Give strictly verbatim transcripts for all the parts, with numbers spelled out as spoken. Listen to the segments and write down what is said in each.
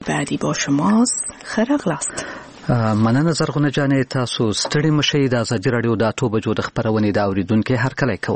بعدی با شماست. خرغلاست. مننه زرغونه جانې، تاسو ستړي مشئ. د ازادي راډیو د اتو بجو د خپرونې د اوریدونکو هرکلی کوم.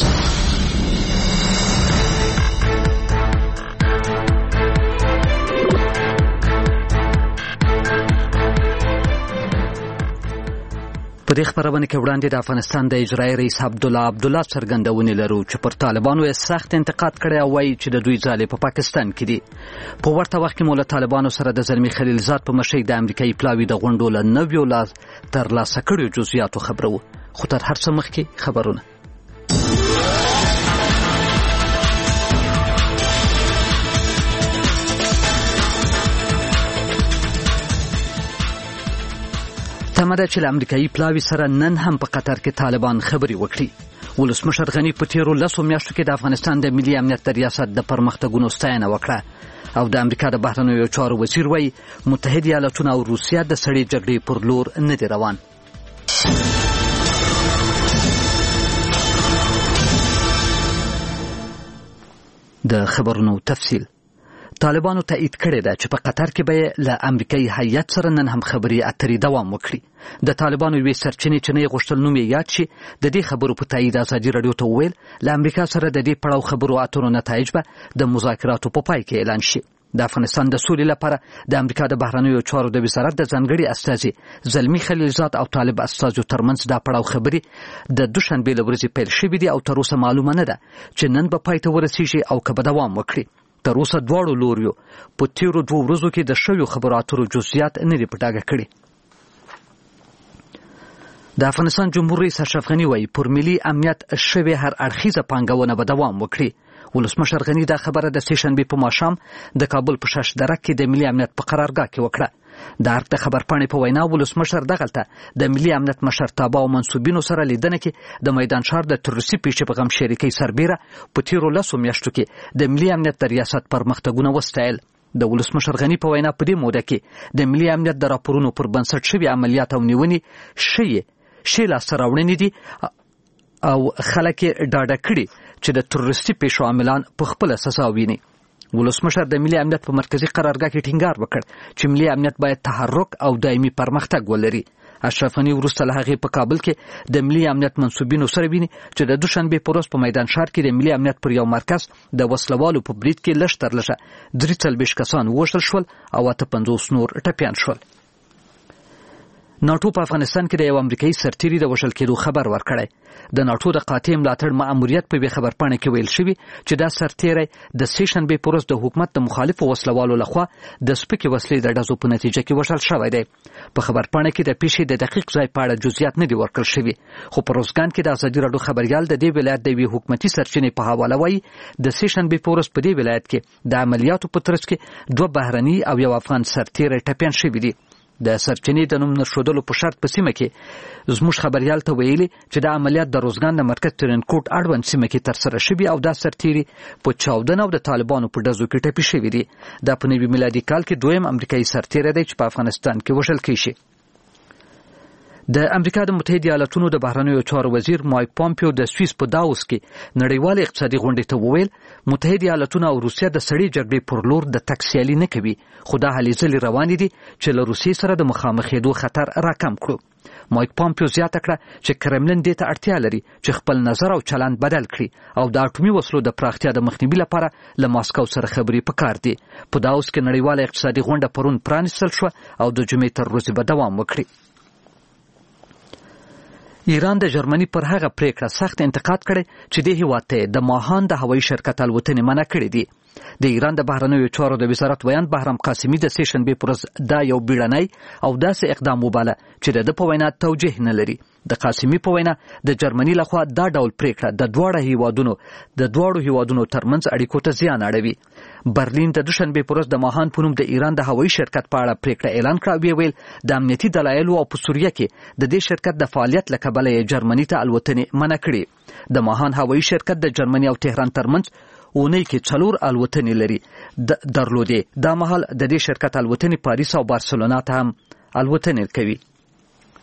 په دې خبرونه کې وړاندې د افغانستان د اجرایي رئیس عبدالله عبدالله څرګندونې لرو چې پر طالبانو یې سخت انتقاد کړی او وایي چې د دوی ځالې په پاکستان کې دي. په ورته وخت کې مو له طالبانو سره د زلمي خلیلزاد په مشرۍ د امریکایي پلاوي د غونډو له نویو لاس ترلاسه کړیو جزئیاتو خبرو. خو تر هر څه مخکې خبرونه. تمه ده چې له امریکایي پلاوي سره نن هم په قطر کې طالبان خبرې وکړي. ولسمشر غني په تیرو لسو میاشتو کې د افغانستان د ملي امنیت د ریاست د پرمختګونو ستاینه وکړه او د امریکا د بهرنیو چارو وزیر وایي متحده ایالاتونه او روسیه د سړې جګړې پر لور نه دي روان. د خبرونو تفصیل. طالبانو تایید کړی ده چې په قطر کې به له امریکایي هیئت سره نن هم خبرې اترې دوام وکړي. د طالبانو یوې سرچینې چې نه یې غوښتل نوم یې یاد شي د دې خبرو په تایید ازادي راډیو ته وویل له امریکا سره د دې پړاو خبرو اترو نتایج به د مذاکراتو په پای کې اعلان شي. د افغانستان د سولې لپاره د امریکا د بهرنیو چارو د وزارت د ځانګړي استازي زلمي خلیلزاد او طالب استازو ترمنځ دا پړاو خبرې د دوشنبې له ورځې پیل شوې دي او تر اوسه معلومه نه ده چې نن به پای ته ورسیږي او که به دوام وکړي. تر اوسه دواړو لوریو په تیرو دوو ورځو کې د شویو خبرو اترو جزئیات نه دي په ډاګه کړي. د افغانستان جمهور رئیس اشرف غني وایي پر ملي امنیت شوې هر اړخیزه پانګونه به دوام وکړي. ولسمشر غني دا خبره د سې شنبې په ماښام د کابل په شش درک کې د ملي امنیت په قرارګاه کې وکړه. د ارګ د خبرپاڼې په وینا ولسمشر دغلته د ملي امنیت مشرتابه او منصوبینو سره لیدنه کې د میدان ښار د تروریستي پیښې په غم شریکۍ سربیره په تیرو لسو میاشتو کې د ملي امنیت د ریاست پرمختګونه وستایل. د ولسمشر غني په وینا په دې موده کې د ملي امنیت د راپورونو پر بنسټ شوي عملیات او نیونې ښې ښې لاسته راوړنې دي او خلک یې ډاډه کړي چې د تروریستي پیښو عاملان په خپله سزا ویني. ولسمشر د ملي امنیت په مرکزی قرارګاه کې ټینګار وکړ چې ملي امنیت باید تحرک او دایمي پرمختګ ولري. اشرف غني وروسته له هغې په کابل کې د ملي امنیت منصوبینو سره ویني چې د دوشنبې په ورځ په میدان ښار کې د ملي امنیت پر یو مرکز د وسلوالو په برید کې لږ تر لږه درې څلوېښت کسان ووژل شول او اته پنځوس نور ټپیان شول. ناټو په افغانستان کې د یو امریکایي سرتیري د وژل کېدو خبر ورکړی. د ناټو د قاطع ملاتړ ماموریت په یوې خبرپاڼې کې ویل شوي چې دا سرتیری د سې شنبې په ورځ د حکومت د مخالفو وسلوالو لخوا د سپکې وسلې د ډزو په نتیجه کې وژل شوی دی. په خبرپاڼه کې د پیښې د دقیق ځای په اړه جزئیات نه دي ورکړل شوي، خو په روزګان کې د ازادي راډیو خبریال د دې ولایت د یوې حکومتي سرچینې په حواله وایي د سې شنبې په ورځ په دې ولایت کې د عملیاتو په ترڅ کې دوه بهرني او یو افغان سرتیری ټپیان شوي دي. د سرچینې د نوم نښودلو په شرط په سیمه کې زموږ خبریال ته ویلي چې دا عملیات د روزګان د مرکز ترینکوټ اړوند سیمه کې ترسره شوي او دا سرتیري په چاودنه او د طالبانو په ډزو کې ټپي شوي دي. دا په نوي میلادي کال کې دویم امریکایي سرتیری دی چې په افغانستان کې وژل کیږي. د امریکا د متحده ایالاتونو د بهرنیو چارو وزیر مایک پامپیو د سویس په داوس کې نړیوال اقتصادي غونډې ته وویل متحده ایالاتونه او روسیه د سړې جګړې پر لور د تګ سیالي نه کوي، خو دا هلې ځلې روانې دي چې له روسیې سره د مخامخېدو خطر راکم کړو. مایک پامپیو زیاته کړه چې کرملن دې ته اړتیا لري چې خپل نظر او چلند بدل کړي او د اټومي وسلو د پراختیا د مخنیوي لپاره له ماسکو سره خبرې پکار دي. په داوس کې نړیواله اقتصادي غونډه پرون پرانیستل شوه او د جمعې تر ورځې به دوام وکړي. ایران د جرمني پر هغه پریکړه سخت انتقاد کړي چې د هیواد ته د ماهان د هوایي شرکت الوتنې منع کړې دي. د ایران د بهرنیو چارو د وزارت ویان بهرام قاسمي د سې شنبې پر ورځ دا یو بیړنی او داسې اقدام وباله چې د ده په وینا توجیه نه لري. د قاسمي په وینا د جرمني لخوا دا ډول پریکړه د دواړو هیوادونو د دواړو هیوادونو ترمنځ اړیکو ته زیان اړوي. برلین د دوشنبې پر ورځ د ماهان په نوم د ایران د هوایي شرکت په اړه پریکړه اعلان کړه او ویل د امنیتي دلایلو او په سوریه کې د دې شرکت د فعالیت له کبله یې جرمني ته الوتنې منع کړي. د ماهان هوایي شرکت د جرمني او تهران ترمنځ اونۍ کې څلور الوتنې لري درلودې. دا مهال د دې شرکت الوتنې پاریس او بارسلونا ته هم الوتنې کوي.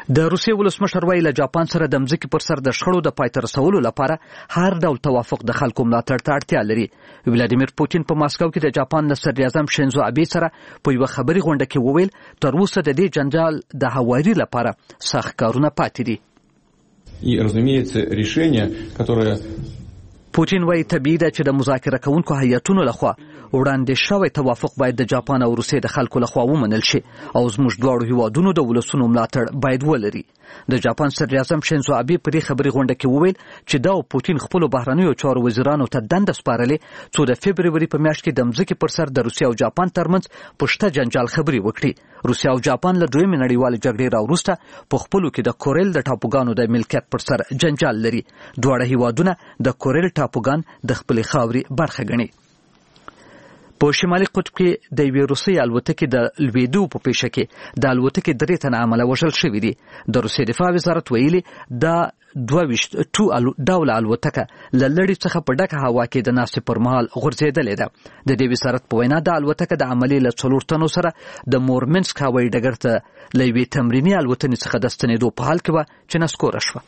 د روسیې ولسمشر وایي له جاپان سره د مځکې پر سر د شخړو د پای ته رسولو لپاره هر ډول توافق د خلکو ملاتړ ته اړتیا لري. ولادیمیر پوتین په ماسکو کې د جاپان د صدر اعظم شینزو ابي سره په یوه خبري غونډه کې وویل تر اوسه د دې جنجال د هواري لپاره سخت کارونه پاتې دي. И, разумеется, решение, которое پوتین وایي طبیعي ده چې د مذاکره کوونکو هیئتونو لخوا وړاندې شوی توافق باید د جاپان او روسیې د خلکو لخوا ومنل شي او زموږ دواړو هیوادونو د ولسونو ملاتړ باید ولري. د جاپان صدر اعظم شینزو ابي په دې خبري غونډه کې وویل چې دا پوتین خپل بهرنیو چارو وزیرانو ته دنده سپارلې څو د فبروري په میاشت کې د مځکې پر سر د روسیې او جاپان ترمنځ پښته جنجال خبري وکړي. روسیې او جاپان له دویمې نړیوالې جګړې راوروسته په خپلو کې د کوریل د ټاپوګانو د ملکیت پر سر جنجال لري. دواړه هیوادونه د کوریل ټاپوګان د خپلې خاورې برخه ګڼي. په شمالي قطب کې د یوې روسي الوتکې د لویدو په پیښه کې د الوتکې درې تنه عمله وژل شوي دي. د روسیې دفاع وزارت ویلي دا دوه ویشت ټو ډوله الوتکه له لړۍ څخه په ډکه هوا کې د ناستې پر مهال غورځېدلې ده. د دې وزارت په وینا د الوتکه د عملې له څلور تنو سره د مورمنسک هوایي ډګر ته له یوې تمریني الوتنې څخه د ستنېدو په حال کې وه چې نسکوره شوه.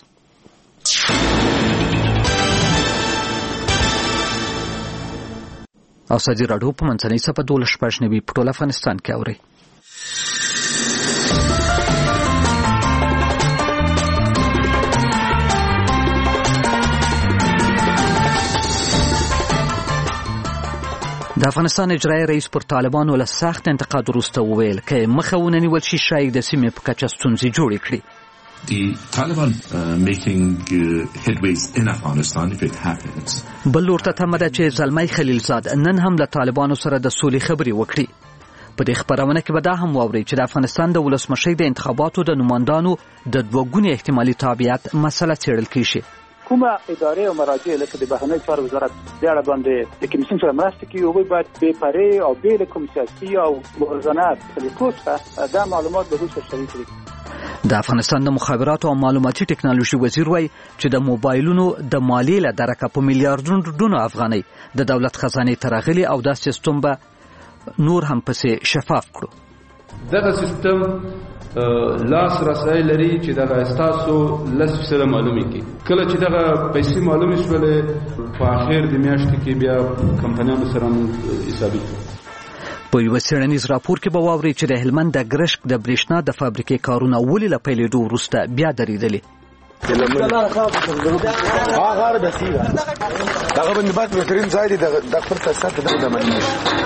او سعودي راډیو په منځنۍ صفحه دولس شپږ نوي په ټول افغانستان کې اوري. د افغانستان اجرایي رئیس پر طالبانو له سخت انتقاد وروسته وویل که مخه ونه نیول شي شاید د سیمې په کچه ستونزې جوړې کړي. The Taliban uh, making uh, headways in Afghanistan if it happens. بل لور ته تمه ده چې زلمی خلیلزاد نن هم له طالبانو سره د سولې خبرې وکړي. په دې خبرونه کې به دا هم واوري چې د افغانستان د ولسمشۍ د انتخاباتو د نمایندانو د دوه ګوني احتمالي تابعیت مسله څېړل کیږي. کومه ادارې او مراجع لکه د بهرنیو چارو وزارت د اړه باندې د کمیسیون سره مرسته کوي او باید بې پرې او بې له کوم سیاسي او موازنه طریقو څخه دا معلومات به روسیه شریک کړي. د افغانستان د مخابراتو او معلوماتي ټکنالوژي وزیر وایي چې د موبایلونو د مالیې له درکه په میلیارډونو افغانۍ د دولت خزانې ته راغلي او دا سیستم به نور هم پسې شفاف کړو. دغه سیستم لاس رسای لري چې دغه استاسو لس فیصده معلومي کی کله چې دغه پیسې معلومي شولې په اخر د میاشتې کې بیا کمپنیانو سره حسابي په یو څېړنیز راپور کې به واوري چې د هلمند د ګرشک د برېښنا د فابریکې کارونه ولې له پیلېدو وروسته بیا درېدلي. دغه باندې باید بهترین ځای دی د خپل تاسیسات دغه د منني.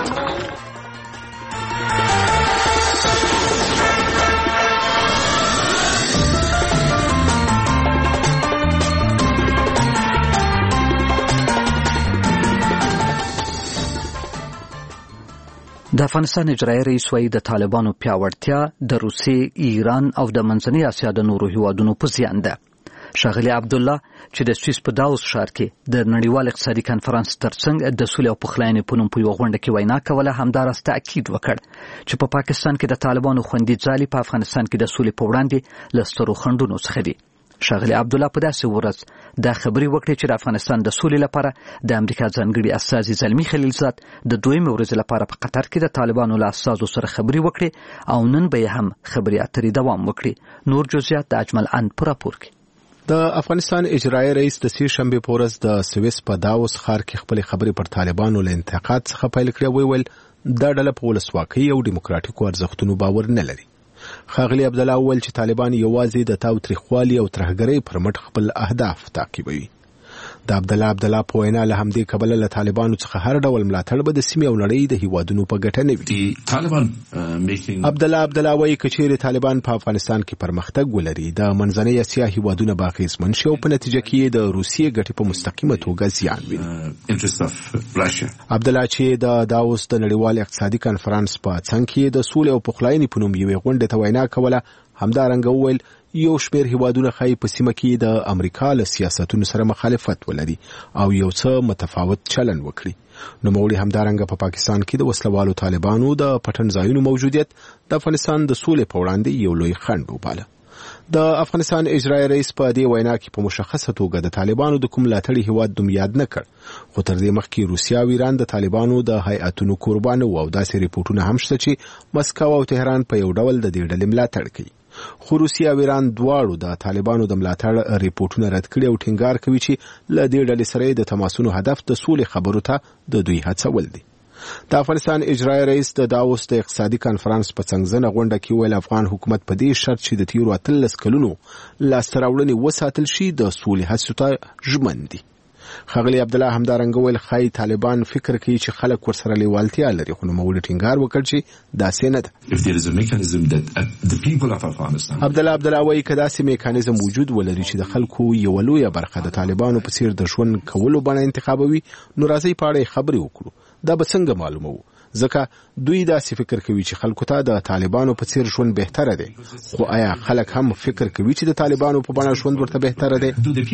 د افغانستان اجرایي رئیس وایي د طالبانو پیاوړتیا د روسیې، ایران او د منځنۍ اسیا د نورو هیوادونو په زیان ده. ښاغلي عبدالله چې د سویس په داووس ښار کې د نړیوال اقتصادي کنفرانس ترڅنګ د سولې او پخلاینې په نوم په یوه غونډه کې وینا کوله همداراز تاکید وکړ چې په پاکستان کې د طالبانو خوندي ځالې په افغانستان کې د سولې په وړاندې له سترو خنډونو څخه دي. ښاغلي عبدالله په داسې ورځ دا خبرې وکړې چې د افغانستان د سولې لپاره د امریکا ځانګړي استازي زلمي خلیلزاد د دویمې ورځې لپاره په قطر کې د طالبانو له استازو سره خبرې وکړې او نن به یې هم خبرې اترې دوام وکړي. نور جزئیات د اجمل ان په راپور کې. د افغانستان اجرایي رئیس د سې شنبې په ورځ د سویس په داووس ښار کې خپل خبرې پر طالبانو له انتقاد څخه پیل کړې. ویل دا ډله په ولسواکۍ او ډیموکراتیکو ارزښتونو باور نه لري. ښاغلي عبدالله وویل چې طالبان یوازې د تاوتریخوالي او ترهګرۍ پر مټ خپل اهداف تعقیبوي. د عبدالله عبدالله په وینا له همدې کبله له طالبانو څخه هر ډول ملاتړ به د سیمې او نړۍ د هیوادونو په ګټه نه وي. عبدالله عبدالله وایي که چیرې طالبان په افغانستان کې پرمختګ ولري د منځنۍ اسیا هیوادونه به اغېزمن شي او په نتیجه کې د روسیې ګټې په مستقیمه توګه زیان ویني. عبدالله چې د داووس د نړیوال اقتصادي کنفرانس په څنګ کې د سولې او پخلاینې په نوم یوې غونډې ته وینا کوله همدارنګه وویل یو شمېر هیوادونه ښایي په سیمه کې د امریکا له سیاستونو سره مخالفت ولري او یو څه متفاوت چلن وکړي. نوموړي همدارنګه په پاکستان کې د وسلوالو طالبانو د پټن ځایونو موجودیت د افغانستان د سولې په وړاندې یو لوی خنډ وباله. د افغانستان اجرایي رئیس په دې وینا کې په مشخصه توګه د طالبانو د کوم ملاتړي هیواد نوم یاد نه کړ، خو تر دې مخکې روسیه او ایران د طالبانو د هیئتونو قربانه وو او داسې ریپورټونه هم شته چې مسکو او تهران په یو ډول د دې ډلې ملاتړ کوي. خو روسیه او ایران دواړو د طالبانو د ملاتړ ریپورتونه رد کړي او ټینګار کوي چې له دې ډلې سره د تماسونو هدف د سولې خبرو ته د دوی هڅول دي. د افغانستان اجرایي رئیس د داووس د اقتصادي کانفرنس په څنګزنه غونډه کې ویل افغان حکومت په دې شرط چې د تیرو اتلس کلونو لاسته راوړنې وساتل شي د سولې هڅو ته ژمن دي. ښاغلي عبدالله همدارنګه ویل ښایي طالبان فکر کوي چې خلک ورسره لیوالتیا لري، خو نوموړي ټینګار وکړ چې داسې نه ده. عبدالله عبدالله وایي که داسې میکانیزم وجود ولري چې د خلکو یوه لویه برخه د طالبانو په څیر د ژوند کولو بڼه انتخابوي، نو راځئ په اړه خبرې وکړو. دا به څنګه معلومه وو؟ ځکه دوی داسې فکر کوي چې خلکو ته د طالبانو په څیر ژوند بهتره دی، خو آیا خلک هم فکر کوي چې د طالبانو په بڼه ژوند ورته بهتره دی؟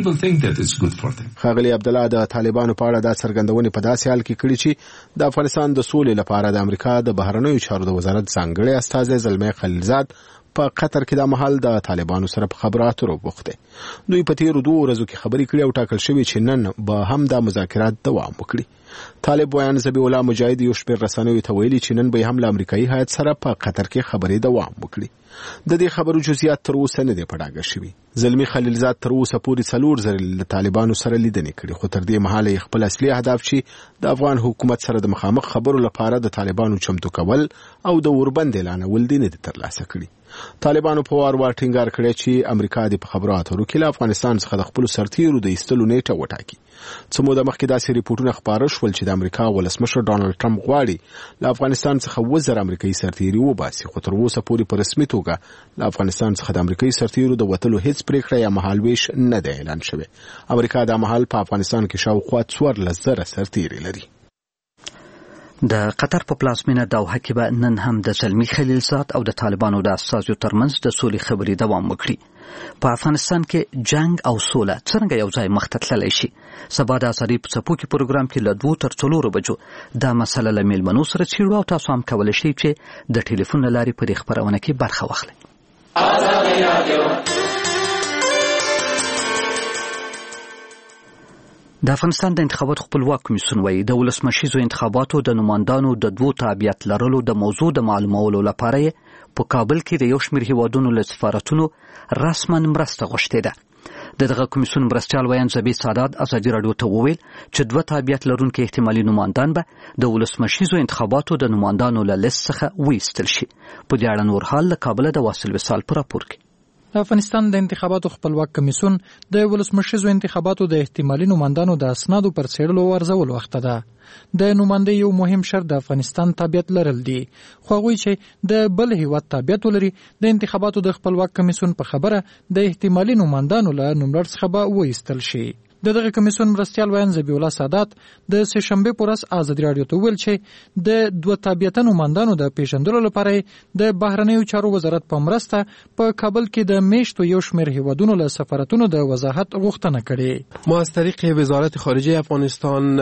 ښاغلي عبدالله د طالبانو په اړه دا څرګندونې په داسې حال کې کړي چې د افغانستان د سولې لپاره د امریکا د بهرنیو چارو د وزارت ځانګړی استازی زلمی خلیلزاد په قطر کې د محل د طالبانو سره په خبرو اترو بوخت دي. دوی په تیرو دوه ورځو کې خبرې کړې او ټاکل شوی چې نن به هم د مذاکرات دوام وکړي. طالب ویان زبی الله مجاهد یو شپږ رسنیو ته ویلي چې نن به هم له امریکایي هیات سره په قطر کې خبرې دوام وکړي. د دې خبرو جزئیات تر اوسه نه دي په ډاګه شوي. زلمی خلیلزاد تر اوسه پورې څلور ځله له طالبانو سره لیدنې کړي، خو تر دې مهاله خپل اصلي هدف چې د افغان حکومت سره د مخامخ خبرو لپاره د طالبانو چمتو کول او د اوربند اعلانول دي نه دي ترلاسه کړي. طالبانو په وار وار ټینګار کړی چې امریکا د په خبرو اترو کې له افغانستان څخه د خپل سرتیرو د ایستلو نیټه وټاکي. څه موده مخکې داسې ریپورتونه خپاره شول چې د امریکا ولسمشر ډانلډ ټرمپ غواړي له افغانستان څخه وزر امریکایي سرتیري وباسي، خو تر اوسه پورې په رسمي توګه له افغانستان څخه د امریکایي سرتیرو د وتلو هیڅ پریکړه یا مهالویش نه دی اعلان شوی. امریکا د مهال په افغانستان کې شاوخوا څوارلس زره سرتیري لري. د قطر په پلازمینه دوحه کې به نن هم د زلمی خلیلزاد او د طالبانو د استازو ترمنځ د سولې خبرې دوام وکړي. په افغانستان کې جنگ او سوله څنګه یو ځای مخ ته تللی شي؟ سبا د ازادۍ په څپو کې پروګرام کې له دوو تر څلورو بجو دا مسله له میلمنو سره څېړو او تاسو هم کولی شئ چې د ټلیفون له لارې په دې خپرونه کې برخه واخلئ. د افغانستان د انتخاباتو خپلواک کمیسیون وایي د ولسمشریزو انتخاباتو د نمایندانو د دوو تابعیت لرلو د موضوع د معلومولو لپاره په کابل کې د یو شمېر هیوادونو له سفارتونو رسما مرسته غوښتې ده. د دغه کمیسیون مرستیال ویان زبی سادات ازادي راډیو ته وویل چې دوه تابعیت لرونکي احتمالي نمایندان به د ولسمشریزو انتخاباتو د نمایندانو له لیست څخه وایستل شي. په دې اړه نور حال له کابله د واصل وصال په راپور کې. د افغانستان د انتخاباتو خپلواک کمیسیون د ولسمشریزو انتخاباتو د احتمالي نمایندانو د اسنادو پر څېړلو او ارزولو وخت ده. د نمایندې یو مهم شرط د افغانستان تابعیت لرل دي، خو هغوی چې د بل هیواد تابعیت ولري د انتخاباتو د خپلواک کمیسیون په خبره د احتمالي نمایندانو له نوملړ څخه به وایستل شي. د دغه کمیسیون مرستیال ویان زبی الله سادات د سه شنبه پر ورځ ازادي راډیو ته ویل چې د دوه تابعیت نمایندانو د پیژندلو لپاره د بهرنیو چارو وزارت په مرسته په کابل کې د میشتو یو شمېر هیوادونو له سفارتونو د وضاحت غوښتنه کړې. ما از طریق وزارت خارجه افغانستان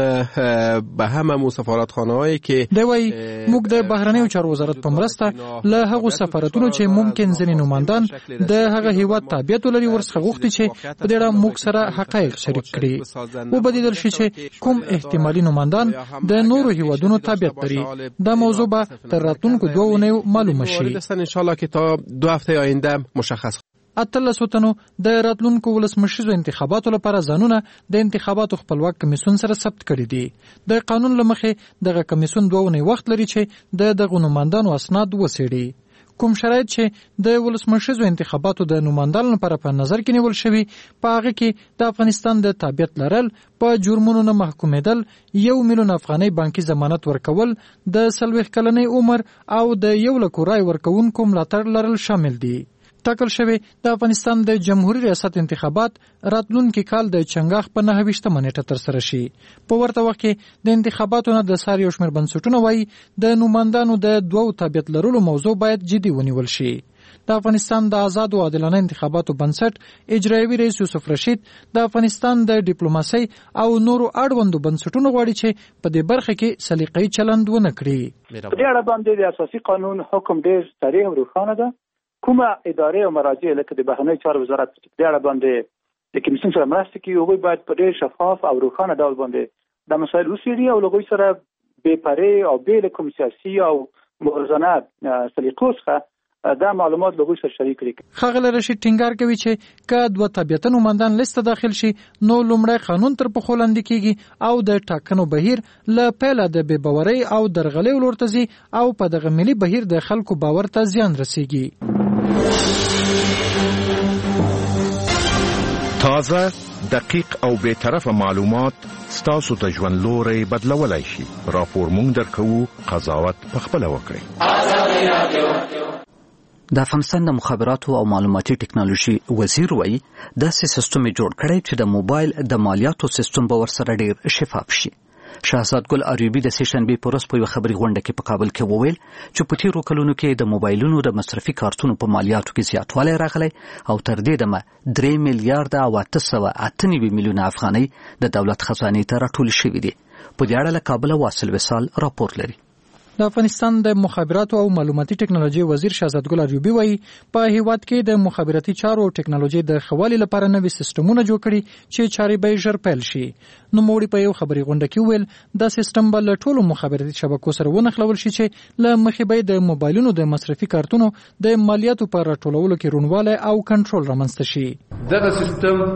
به همه سفارتخانه‌هایی که دی وایي موږ د بهرنیو چارو وزارت په مرسته له هغو سفارتونو چې ممکن ځینې نمایندان د هغه هیواد تابعیت ولري ورڅخه غوښتي چې په دې اړه موږ سره حقایق شریک کړي. وبدیدل شي چې کوم احتمالي نمایندان د نورو هیوادونو تابعیت لري. دا موضوع به تر راتلونکو دوه اونیو معلومه شي. ان شاء الله که تا دو هفته آینده مشخص. اتلسو تنو د راتلونکو ولسمشریزو انتخاباتو لپاره ځانونه د انتخاباتو خپلواک کمیسیون سره ثبت کړي دي. د قانون له مخې دغه کمیسیون دوه اونۍ وخت لري چې د دغو نمایندانو اسناد وڅېړي. کوم شرایط چې د ولسمشریزو انتخاباتو د نمایندانو لپاره په نظر کې نیول شوي په هغه کې د افغانستان د تابعیت لرل، په جرمونو نه محکومېدل، یو میلیون افغانۍ بانکي ضمانت ورکول، د څلوېښت کلنۍ عمر او د یو لکو رای ورکوونکو ملاتړ لرل شامل دي. ټاکل شوی د افغانستان د جمهوریت ریاست انتخابات راتلونکي کال د چنګاښ په نهه ویشتمه نیټه ترسره شي. په ورته وخت کې د انتخاباتو نه د سار یو شمېر بنسټونه وایي د نمایندانو د دوو تابعیت لرلو موضوع باید جدي ونیول شي. د افغانستان د آزاد او عادلانه انتخاباتو بنسټ اجرایوي رئیس یوسف رشید د افغانستان د ډیپلوماسۍ او نورو اړوندو بنسټونو غواړي چې په دې برخه کې سلیقه‌يي چلند ونه کړي. په دې اړه باندې د اساسي قانون حکم ډېر صریح او روښانه ده. کومه ادارې او مراجع لکه د بهرنیو چارو وزارت په دې اړه باندې د کمیسیون سره مرسته کوي، هغوی باید په ډېر شفاف او روښانه ډول باندې د مسایل وڅېړي او له هغوی سره بې پرې او بې له کوم سیاسي او موازنه سلیقو څخه دا معلومات له سره شریک کړي. خغل رشید ټینګار کوي چې که دوه طبيعته نوماندان لیست داخل شي نو لومړی قانون تر پخو لاندې کیږي او د ټاکنو بهیر له پیله د بې باورۍ او درغلۍ ولورته ځي او په دغه ملي بهیر د خلکو باور ته زیان رسیږي. تازه، دقیق او بے طرفه معلومات ستاسو ته ژوند لوري بدلولای شي. راپور مونږ درکو، قضاوت پخپله وکړئ. د افغانستان د مخابراتو او معلوماتي ټکنالوژي وزیر وایي داسې سیستم جوړ کړی چې د موبایل د مالیاتو سیستم به ورسره ډیر شفاف شي. شهزاد ګل اریوبي د سه شنبه په ورځ په یو خبري غونډه کې په کابل کې وویل چې په تیرو کلونو کې د موبایلونو د مصرفي کارتونو په مالیاتو کې زیاتوالی راغلی او تر دې دمه درې میلیارډ او اته سوه اته نوي میلیونه افغانۍ د دولت خزانې ته راټول شوي دي. په دې اړه له کابل واصل وصال راپور لري. د افغانستان د مخابراتو او معلوماتي ټکنالوژي وزیر شهزاد ګل اریوبي وایي په هیواد کې د مخابراتي چارو او ټکنالوژي د خوالي لپاره نوي سیستمونه جوړ کړي چې چارې به ژر پیل شي. نو موړي په یو خبري غونډه کې ویل دا سیستم به له ټولو مخابراتي شبکو سره ونښلول شي چې له مخې به د موبایلونو د مصرفي کارتونو د مالیاتو پر راټولولو کې رونواله او کنټرول رامنځته شي. دغه سیستم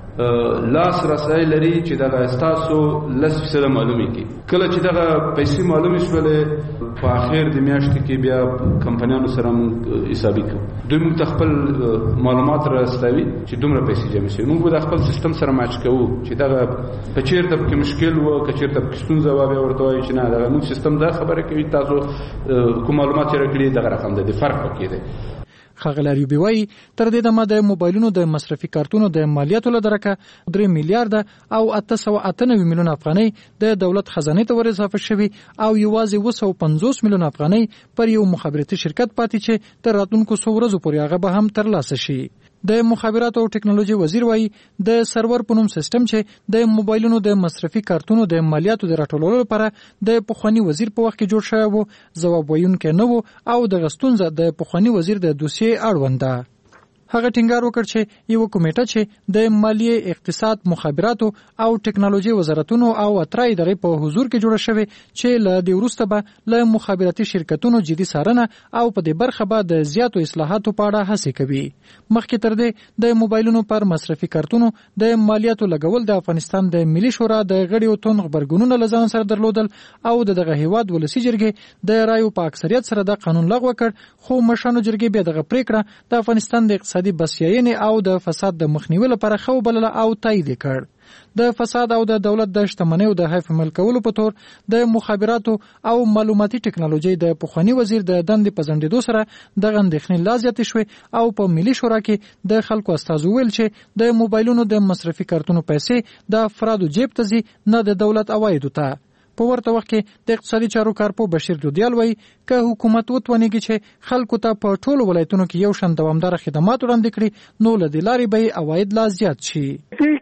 لاس رسای لري چې دغه استاسو لس فیصد معلومي کی کله چې دغه پیسې معلومي شولې په اخر د میاشتې کې بیا کمپنیانو سره حسابي کوي. دوی موږ خپل معلومات راستوي چې دومره پیسې جمع شي. موږ د خپل سیستم سره ماچ کوو چې دغه په چیرته کې مشکل و که چیرته کې ستونزه و بیا ورته وایي چې نه دغه موږ سیستم دا خبره کوي تاسو کوم معلومات راکړي دغه رقم ده. فرق پکې دی. خغل اریوبي وایي تر دې دمه د موبایلونو د مصرفي کارتونو د مالیاتو له درکه درې میلیارډ او اته سوه اته نوي میلیونه افغانۍ د دولت خزانې ته ور اضافه شوي او یوازې اوه سوه پنځوس میلیونه افغانۍ پر یو مخابراتي شرکت پاتې چې تر راتلونکو څو ورځو پورې هغه به هم ترلاسه شي. د مخابراتو او ټکنالوژي وزیر وایي د سرور په نوم سیستم چې د موبایلونو د مصرفي کارتونو د مالیاتو د راټولولو لپاره د پخوانی وزیر په وخت کې جوړ شوی و ځواب ویونکی نه و او د غستونزه د پخوانی وزیر د دوسیې اړوند ده. هغه ټینګار وکړ چې یو کمیټه چې د مالیې، اقتصاد، مخابراتو او ټکنالوژي وزارتونو او اترای ادارې په حضور کې جوړه شوې چې له دې وروسته به له مخابراتي شرکتونو جدي څارنه او په دې برخه به د زیاتو اصلاحاتو په اړه هڅې کوي. مخکې تر دې د موبایلونو پر مصرفي کارتونو د مالیاتو لګول د افغانستان د ملي شورا د غړیو تون خبرګونونه لزان سره درلودل او د دغه هیواد ولسی جرګې د رایو په اکثریت سره د قانون لغوه کړ. خو مشانو جرګې به دغه پریکړه د افغانستان د اقتصادي بسیاینې او د فساد د مخنیوي لپاره خو بلله او تایید کړ. د فساد او د دولت د شتمنیو د حیف ملکولو په تور د مخابراتو او معلوماتي ټکنالوژي د پخوانی وزیر د دندې په ځنډېدو سره د غندښنې لا زیاتې شوې او په ملي شورا کې د خلکو استازو ویل چې د موبایلونو د مصرفي کارتونو پیسې د افرادو جیب ته ځي نه د دولت عوایدو ته. په ورته وخت کې د اقتصادي چارو کارپو بشیر دودیال وایي که حکومت وتوانیږي چې خلکو ته په ټولو ولایتونو کې یو شان دوامدار خدمات وړاندې کړي نو له دې لارې به عواید لا زیات شي. دې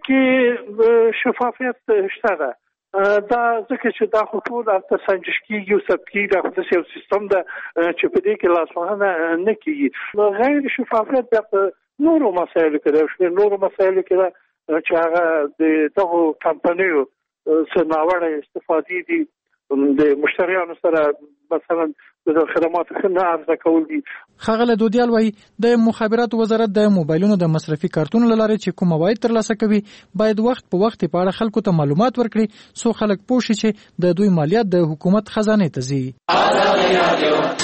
کې شفافیت شته ده. دا ځکه چې دا خو ټول ارته سنجش کېږي او ثبت کېږي. دا خو داسې یو سیستم ده چې په دې کې لاسوهنه نه کېږي. غیر شفافیت بیا په نورو مسایلو کې ده. شمېر نورو مسایلو کې ده چې هغه د دغو کمپنیو څه ناوړه استفادې دي د مشتریانو سره مثلا د خدماتو ښه نه عرضه کول دي. ښاغلی دودیال وایي د مخابراتو وزارت د موبایلونو د مصرفي کارتونو له لارې چې کوم عواید ترلاسه کوي باید وخت په وخت په اړه خلکو ته معلومات ورکړي څو خلک پوه شي چې د دوی مالیات د حکومت خزانې ته ځي.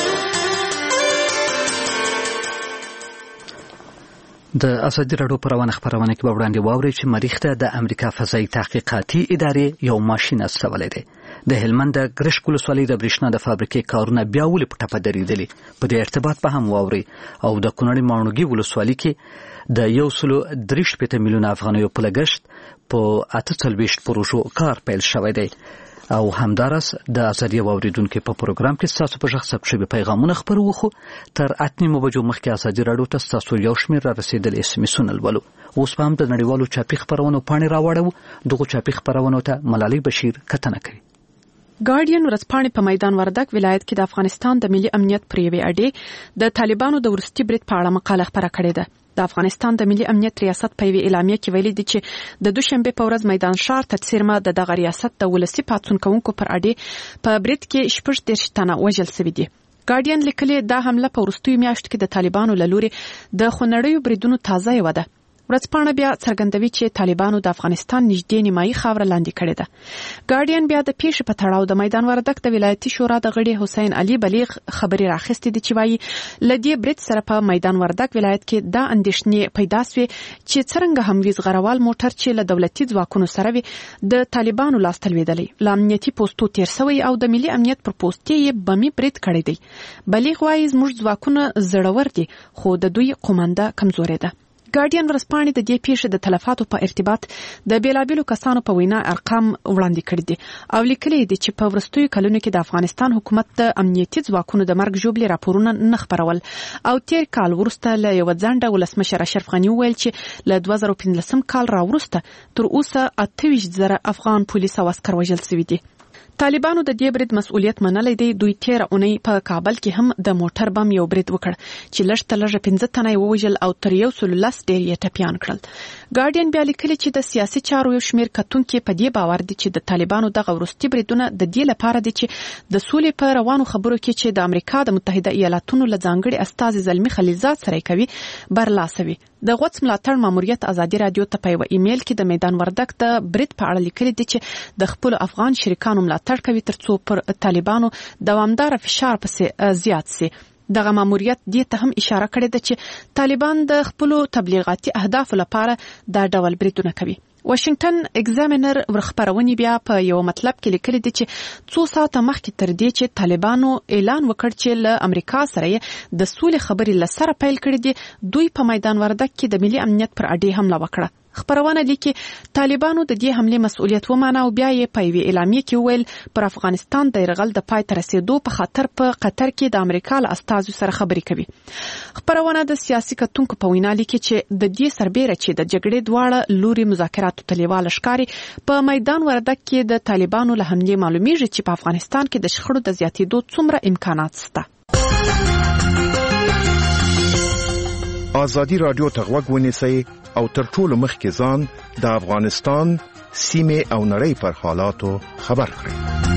د ازادي راډیو په روانه خبرونه کې به وړاندې واوري چې مریخ ته د امریکا فضایي تحقیقاتي ادارې یو ماشين استولی دی. د هلمند د ګرشک ولسوالۍ د برېښنا د فابریکې کارونه بیا ولې په ټپه درېدلي په دې ارتباط به هم واوري. او د کونړ ماڼوګي ولسوالۍ کې د یو سلو درې شپېته میلیونه افغانیو په لګښت په اته څلوېښت پروژو کار پیل شوی دی. او همدارس د ازادي واوریدونکو په پروګرام کې تاسو په ژغ ثبت شوی پیغامونه خبرو خو تر اته نیمو بجو مخکې ازادي راډیو ته تاسو یو شمېر را رسیدل اس ام اس ولولو. اوس په هم د نړیوالو چاپی خبرونو پاڼې راوړو. دغه چاپی خبرونو ته ملالۍ بشیر کتنه کوي. ګارډین ورځپاڼې په میدان وردګ ولایت کې د افغانستان د ملي امنیت پر یوې اډې د طالبانو د ورستي برید په اړه مقاله خبره کړې ده. د افغانستان د ملي امنیت ریاست په یوې اعلامیه کې ویلي دي چې د دوشنبه په ورځ میدان شهر ته څیرمه د دغه ریاست د ولسی پاتون کوونکو پر اډې په برید کې شپږ دېرش تنه وژل شوي دي. ګارډین لیکلي دا حمله په وروستیو میاشتو کې د طالبانو له لوري د خونړیو بریدونو تازه یوه ده. ورځپاڼه بیا څرګندوي چې طالبانو د افغانستان نږدې نیمایي خاوره لاندې کړې ده. ګارډین بیا د پیښې په تړاو د میدان وردک د ولایتي شورا د غړي حسین علي بلیغ خبري راخستې دي چې وایي لدې برید سره په میدان وردک ولایت کې دا اندېښنې پیدا سوې چې څرنګه هم ویز غروال موټر چې له دولتي ځواکونو سره وي د طالبانو لاس ته لوېدلی له امنیتي پوستو تیر سوی او د ملي امنیت پر پوستې یې بمي برید کړی دی. بلیغ وایي زموږ ځواکونه زړور دي خو د دوی قومانده کمزورې ده. ګارډین ورځپاڼې د دې پیښې د تلفاتو په ارتباط د بیلابیلو کسانو په وینا ارقام وړاندې کړي دي او لیکلي دي چې په وروستیو کلونو کې د افغانستان حکومت د امنیتي ځواکونو د مرګ ژوبلې راپورونه نه خپرول او تیر کال وروسته له یوه ځنډه ولسمشر اشرف غني وویل چې له دوه زره پنځلسم کال راوروسته تر اوسه اته ویشت زره افغان پولیس او عسکر وژل شوي دي. طالبانو د دې برید مسؤلیت منلی دی. دوی تیر اونۍ په کابل کې هم د موټر بم یو برید وکړ چې لږ تر لږه پنځه تنه یې ووژل او تر یو سل لس ډېر یې ټپیان کړل. ګارډین بیا لیکلي چې د سیاسي چارو یو شمېر کتونکي په دې باور دي چې د طالبانو دغه وروستي بریدونه د دې لپاره دي چې د سولې په روانو خبرو کې چې د امریکا د متحده ایالاتونو له ځانګړي استازي زلمي خلیلزاد سره کوي برلاسه وي. د غوڅ ملاتړ ماموریت ازادي رادیو ته په یو ایمیل کې د میدان وردک د برید په اړه لیکلي دي چې د خپل افغان شریکانو ملاتړ کوي ترڅو پر طالبانو دوامدار فشار پسې زیات سي. دغه ماموریت دې ته هم اشاره کړې ده چې طالبان د خپل تبلیغاتي اهدافو لپاره دا ډول بریدونه کوي. واشنگټن ایگزامینر ورخبرونې بیا په یو مطلب کې لیکلي دي چې څو ساعته مخکې تر دې چې طالبانو اعلان وکړ چې له امریکا سره د سولې خبرې له سره پیل کړې دي دوی په میدان وردک کې د ملي امنیت پر اډې حمله وکړه. خبرونه لیکي طالبانو د دې حملې مسؤلیت ومانه او بیا یې په یوې اعلامیه کې وویل پر افغانستان د یرغل د پای ته رسېدو په خاطر په قطر کې د امریکا له استازو سره خبرې کوي. خبرونه د سیاسي کتونکو په وینا لیکي چې د دې سربېره چې د جګړې دواړه لوري مذاکراتو ته لیواله ښکاري په میدان وردک کې د طالبانو له حملې معلومیږي چې په افغانستان کې د شخړو د زیاتېدو څومره امکانات شته. ازادي رادیو ته غوږ ونیسئ او تر ټولو مخکې ځان د افغانستان سیمې او نړۍ پر حالاتو خبر کړئ.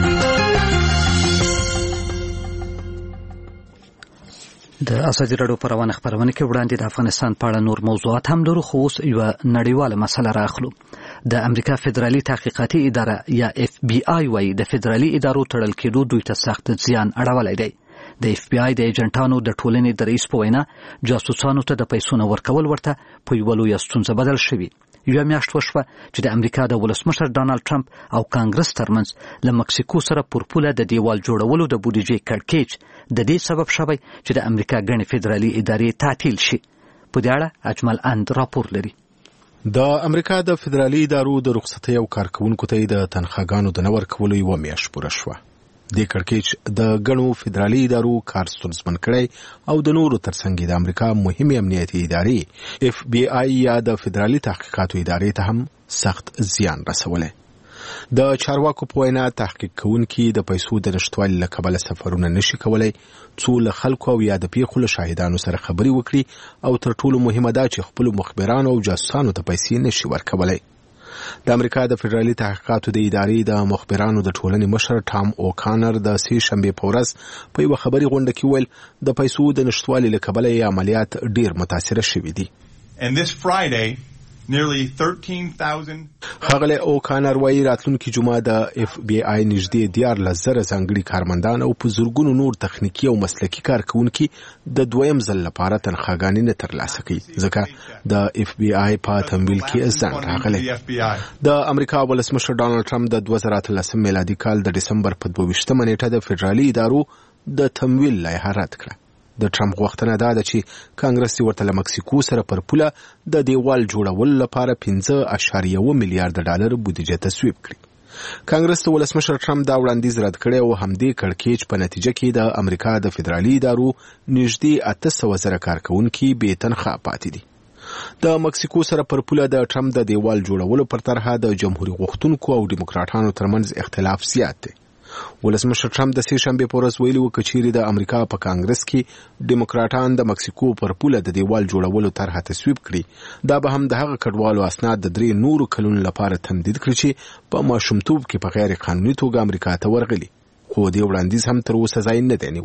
د ازادي رادیو پر روانه خبرونه کې وړاندې د افغانستان په اړه نور موضوعات هم لرو خو اوس یو نړیواله مسله راخلو. د امریکا فدرالي تحقیقاتي اداره یا اف بی آی وايي د فدرالي ادارو تړل کېدو دوی ته سخت زیان اړولی دی. د اف بی آی د ایجنټانو د ټولنې د رئیس په وینا جاسوسانو ته د پیسو نه ورکول ورته په یوه لویه ستونزه بدل شوي. یوه میاشت وشوه چې د امریکا د ولسمشر ډانلډ ټرمپ او کانګرس ترمنځ له مکسیکو سره پر پوله د دیوال جوړولو د بودیجې کړکېچ د دې سبب شوی چې د امریکا ګڼې فدرالي ادارې تعطیل شي. په دې اړه اجمل اند راپور لري. د امریکا د فدرالي ادارو د رخصتۍ او کارکونکو ته د تنخواګانو د نه ورکولو یوه میاشت پوره شوه. د کړکېچ د ګڼو فدرالي ادارو کار ستونزمن کړی او د نورو ترڅنګ د امریکا مهمې امنیتي ادارې اف بی آی یا د فدرالي تحقیقاتو ادارې ته هم سخت زیان رسولی. د چارواکو په وینا تحقیق کوونکي د پیسو د نشتوالي له کبله سفرونه نشي کولی څو له خلکو او یا د پیښو له شاهدانو سره خبرې وکړي او تر ټولو مهمه دا چې خپلو مخبرانو او جاسوسانو ته پیسې نشي ورکولی. د امریکا د فدرالي تحقیقاتو د ادارې د مخبرانو د ټولنې مشر ټام اوکانر د سې شنبې په ورځ په یوه خبري غونډه کې ویل د پیسو د نشتوالي له کبله یې عملیات ډیر متاثره شوي دي. ښاغلی اوکانر وایي راتلونکي جمعه د اف بی آی نږدې دیارلس زره ځانګړي کارمندان او په زرګونو نور تخنیکي او مسلکي کارکوونکي د دویم ځل لپاره تنخواګانې نه ترلاسه کوي ځکه د اف بی آی په تمویل کې ځنډ راغلی. د امریکا ولسمشر ډانلډ ټرمپ د دوه زره اتلسم میلادي کال د ډسمبر په دوه ویشتمه نیټه د فدرالي ادارو د تمویل لایحه رد کړه. د ټرمپ غوښتنه دا ده چې کانګرس ورته له مکسیکو سره پر پوله د دیوال جوړولو لپاره پنځه اعشاریه اوه میلیارډ ډالر بودیجه تصویب کړي. کانګرس د ولسمشر ټرمپ دا وړاندیز رد کړی او همدې کړکېچ په نتیجه کې د امریکا د فدرالي ادارو نږدې اته سوه زره کارکوونکي بې تنخوا پاتې دي. د مکسیکو سره پر پوله د ټرمپ د دیوال جوړولو پر طرحه د جمهوریت غوښتونکو او ډیموکراټانو ترمنځ اختلاف زیات دی. ولسمشر ټرمپ د سې شنبې په ورځ ویلي و که چیرې د امریکا په کانګرس کې ډیموکراټان د مکسیکو پر پوله د دیوال جوړولو طرحه تصویب کړي دا به هم د هغه کډوالو اسناد د درې نورو کلونو لپاره تمدید کړي چې په ماشومتوب کې په غیر قانوني توګه امریکا ته ورغلي خو دې وړاندیز هم تر اوسه ځای نه دی نیولی.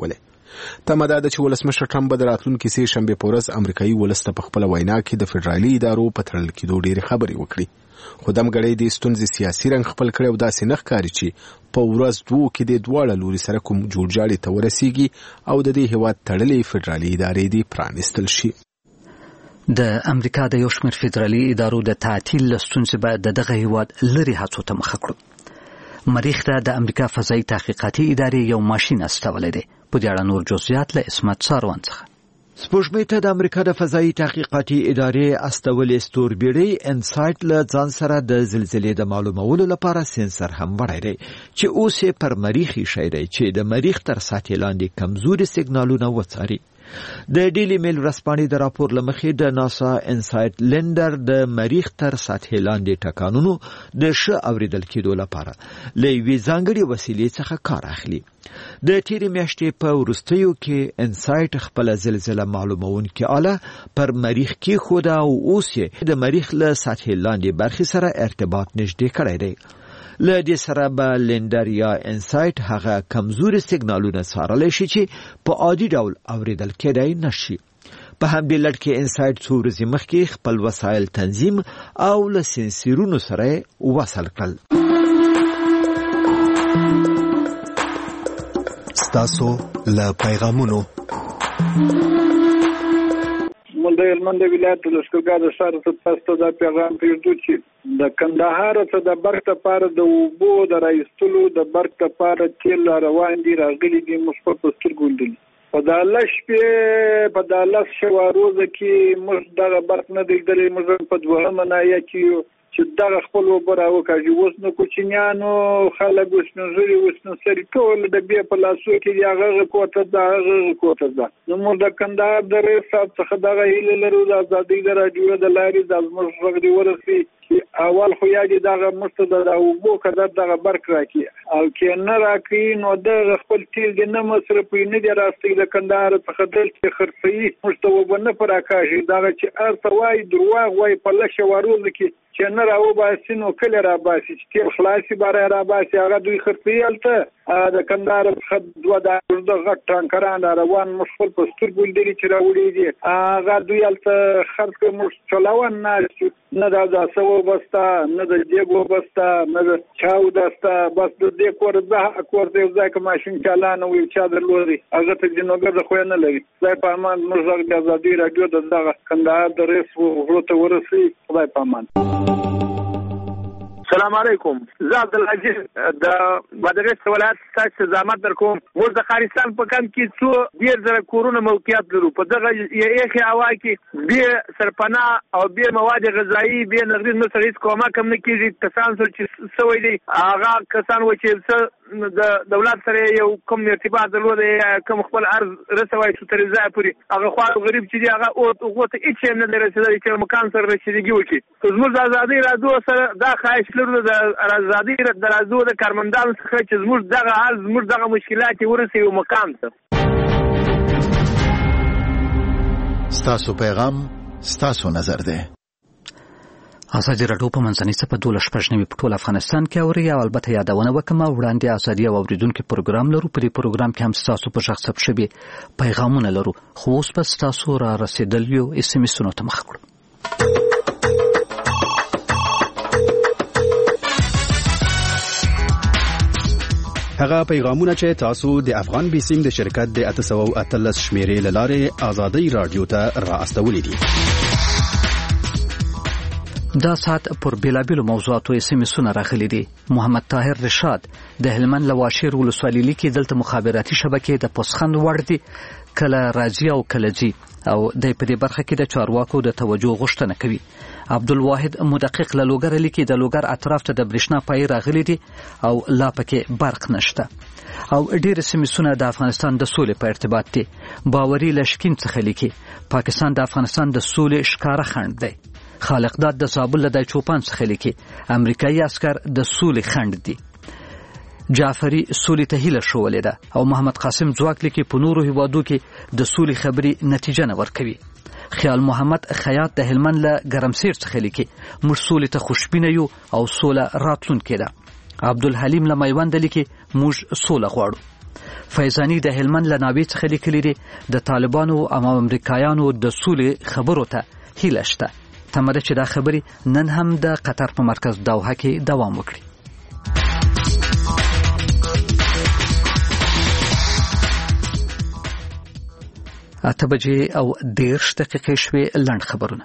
تمه ده چې ولسمشر ټرمپ به د راتلونکي سې شنبې په ورځ امریکایي ولس ته په خپله وینا کې د فدرالي ادارو په تړل کېدو ډېرې خبرې وکړي، خو دمګړۍ دې ستونزې سیاسي رنګ خپل کړی او داسې نه ښکاري چې په ورځ دوو کې د دواړه لوري سره کوم جوړجاړي ته ورسیږي او د دې هېواد تړلې فدرالي ادارې دې پرانیستل شي. د امریکا د یو شمېر فدرالي ادارو د تعطیل له ستونزې به د دغه هېواد لرې هڅو ته مخه کړو. مریخ ته د امریکا فضایي تحقیقاتي ادارې یو ماشین استولی دی. په دې اړه نور جزئیات له اسمت ساروان څخه. سپوږمۍ ته د امریکا د فضایي تحقیقاتي ادارې استولې ستوربیړۍ انسایټ له ځان سره د زلزلې د معلومولو لپاره سنسر هم وړی دی چې اوس یې پر مریخ ایښی دی چې د مریخ تر سطحې لاندې کمزوري سیګنالونه وڅاري. د ډیلی میل ورځپاڼې د راپور له مخې د ناسا انسایټ لینډر د مریخ تر سطحې لاندې ټکانونو د ښه اورېدل کېدو لپاره له یوې ځانګړې وسیلې څخه کار اخلي. د تیرې میاشتې په وروستیو کې انسایټ خپله زلزله معلومونکې آله پر مریخ کېښوده او اوس یې د مریخ له سطحې لاندې برخې سره ارتباط نږدې کړی دی. له دې سره به لینډر یا انسایټ هغه کمزوري سیګنالونه څارلی شي چې په عادي ډول اورېدل کېدای نشي. په همدې لړ کې انسایټ څو ورځې مخکې خپل وسایل تنظیم او له سنسرونو سره وصل کړل. ستاسو له پیغامونو من د هلمند ولایت لښکرګاه د ښار څخه تاسو ته دا پیغام پرېږدو چې د کندهار څخه د برق لپاره د اوبو د راایستلو د برق لپاره تیل روان دي راغلي دي، موږ په سترګو ولیدل. په دغه شپې په دغه شپه روزه کې موږ دغه برق نه دی لیدلی. موږ په دوهمه ناحیه کې چې دغه خپل اوبه راوکاږي. اوس نو کوچنیانو خلک اوس نو ژري اوس نو سړي ټول د بیا په لاسو کې دی هغه کوټه ده هغه کوټه ده. نو موږ د کندهار د رئیس صاحب څخه دغه هیله لرو د ازادۍ د راډیو د لارې د زموږ غږ دی ورسي اول خو یا دې دغه مستد د اوبو قدر دغه برق راکړي او کې نه راکړي نو د خپل تیل د نه مصرفي نه دی راستي د کندهار څخه دلته خرڅي مستوب نه پر راکاږي دغه چې ارته وای دروغ وای په لشه وروز کې چې نه راو باسي نو کله را باسي چې خلاصي بار را باسي هغه دوی خرڅي الته د کندهار څخه دوه د غټ ټانکران روان مشغول په سترګو لري چې راوړي دي هغه دوی الته خرڅ کوم چلاون نه نه دا څه وبستا نه د دیګو وبستا نه د چاو دستا بس د دې کور زه کور دې ځکه ماشين چالان وي چې درلوري هغه ته جنوګر خو نه لري خدای په امان موږ د ازادي رادیو د دغه کندهار د رئیس ورته ورسي خدای په امان. السلام علیکم. زه عبدالعزیز د بادغیس ولایت څخه زحمت درکوم. موږ د خارستان په کم کې څو ډیر زره کورونه موقعیت لرو. په دغه یخي هوا کې به سرپناه او به مواد غذایی به نغدي نو سره هیڅ کومه کم نه کیږي. کسان سره چې سوي دي هغه کسان و چې د دولت سره یو کوم ارتباط درلود کوم خپل عرض رسوي چې تر ځای پوري هغه خو غریب چې هغه او هغه ته هیڅ نه درسي چې مکان سره رسیدګي وکړي. زموږ د ازادي رادیو سره دا خواهش لرو د ازادي د رادیو د کارمندانو څخه چې زموږ دغه حل زموږ دغه مشکلات ورسي او مکان ته. ستاسو پیغام ستاسو نظر ده. ازادي راډیو په منځنۍ څپه دوله شپږ نوي په ټول افغانستان کې اوري او البته یادونه وکم وړاندې ازادي او اوریدونکو پروګرام لرو. په دې پروګرام کې هم ستاسو په شخص ثبت شوي پیغامونه لرو خو اوس په ستاسو را رسیدل یو اس ام اس نو ته مخ کړو. هغه پیغامونه چې تاسو د افغان بیسیم د شرکت د اته سوه او اتلس شمیرې له لارې ازادي رادیو ته را استولې دي. دا ساعت پر بیلابیلو موضوعاتو اس ام اسونه راغلي دي. محمد طاهر رشاد د هلمند لواشیر ولسوالۍ لیکي دلته مخابراتي شبکې د پوسخند وړ دي کله راځي او کله ځي او د په دې برخه کې د چارواکو د توجه غوښتنه کوي. عبدالواحد مدقق له لوګر لیکي د لوګر اطراف ته د برېښنا پای راغلي دي او لا پکې برق نشته او ډېر سیمسونه د افغانستان د سولې په ارتباط دي. باوري لشکین څخه لیکي پاکستان د افغانستان د سولې ښکارا خنډ دی. خالق داد د زابل د چوپان څخه لیکي امریکایي عسكر د سولې خنډ دي. جعفری سولې ته هیله شولې ده او محمد قاسم ځواک لیکي په نورو هیوادو کې د سولې خبري نتیجه نه ورکوي. خیال محمد خیاط د هلمند له ګرمسیر څخه لیکي موږ سولې ته خوشبینه یو او سوله راتلونکې ده. عبدالحلیم له میوند لیکي موږ سوله غواړو. فیضانی د هلمند له ناوې څخه لیکلي دي د طالبانو او امریکایانو د سولې خبرو ته هیله شته. تمه ده چې دا خبرې نن هم د قطر په مرکز دوحه کې دوام وکړي. اته بجې او دېرش دقیقې شوې. لنډ خبرونه.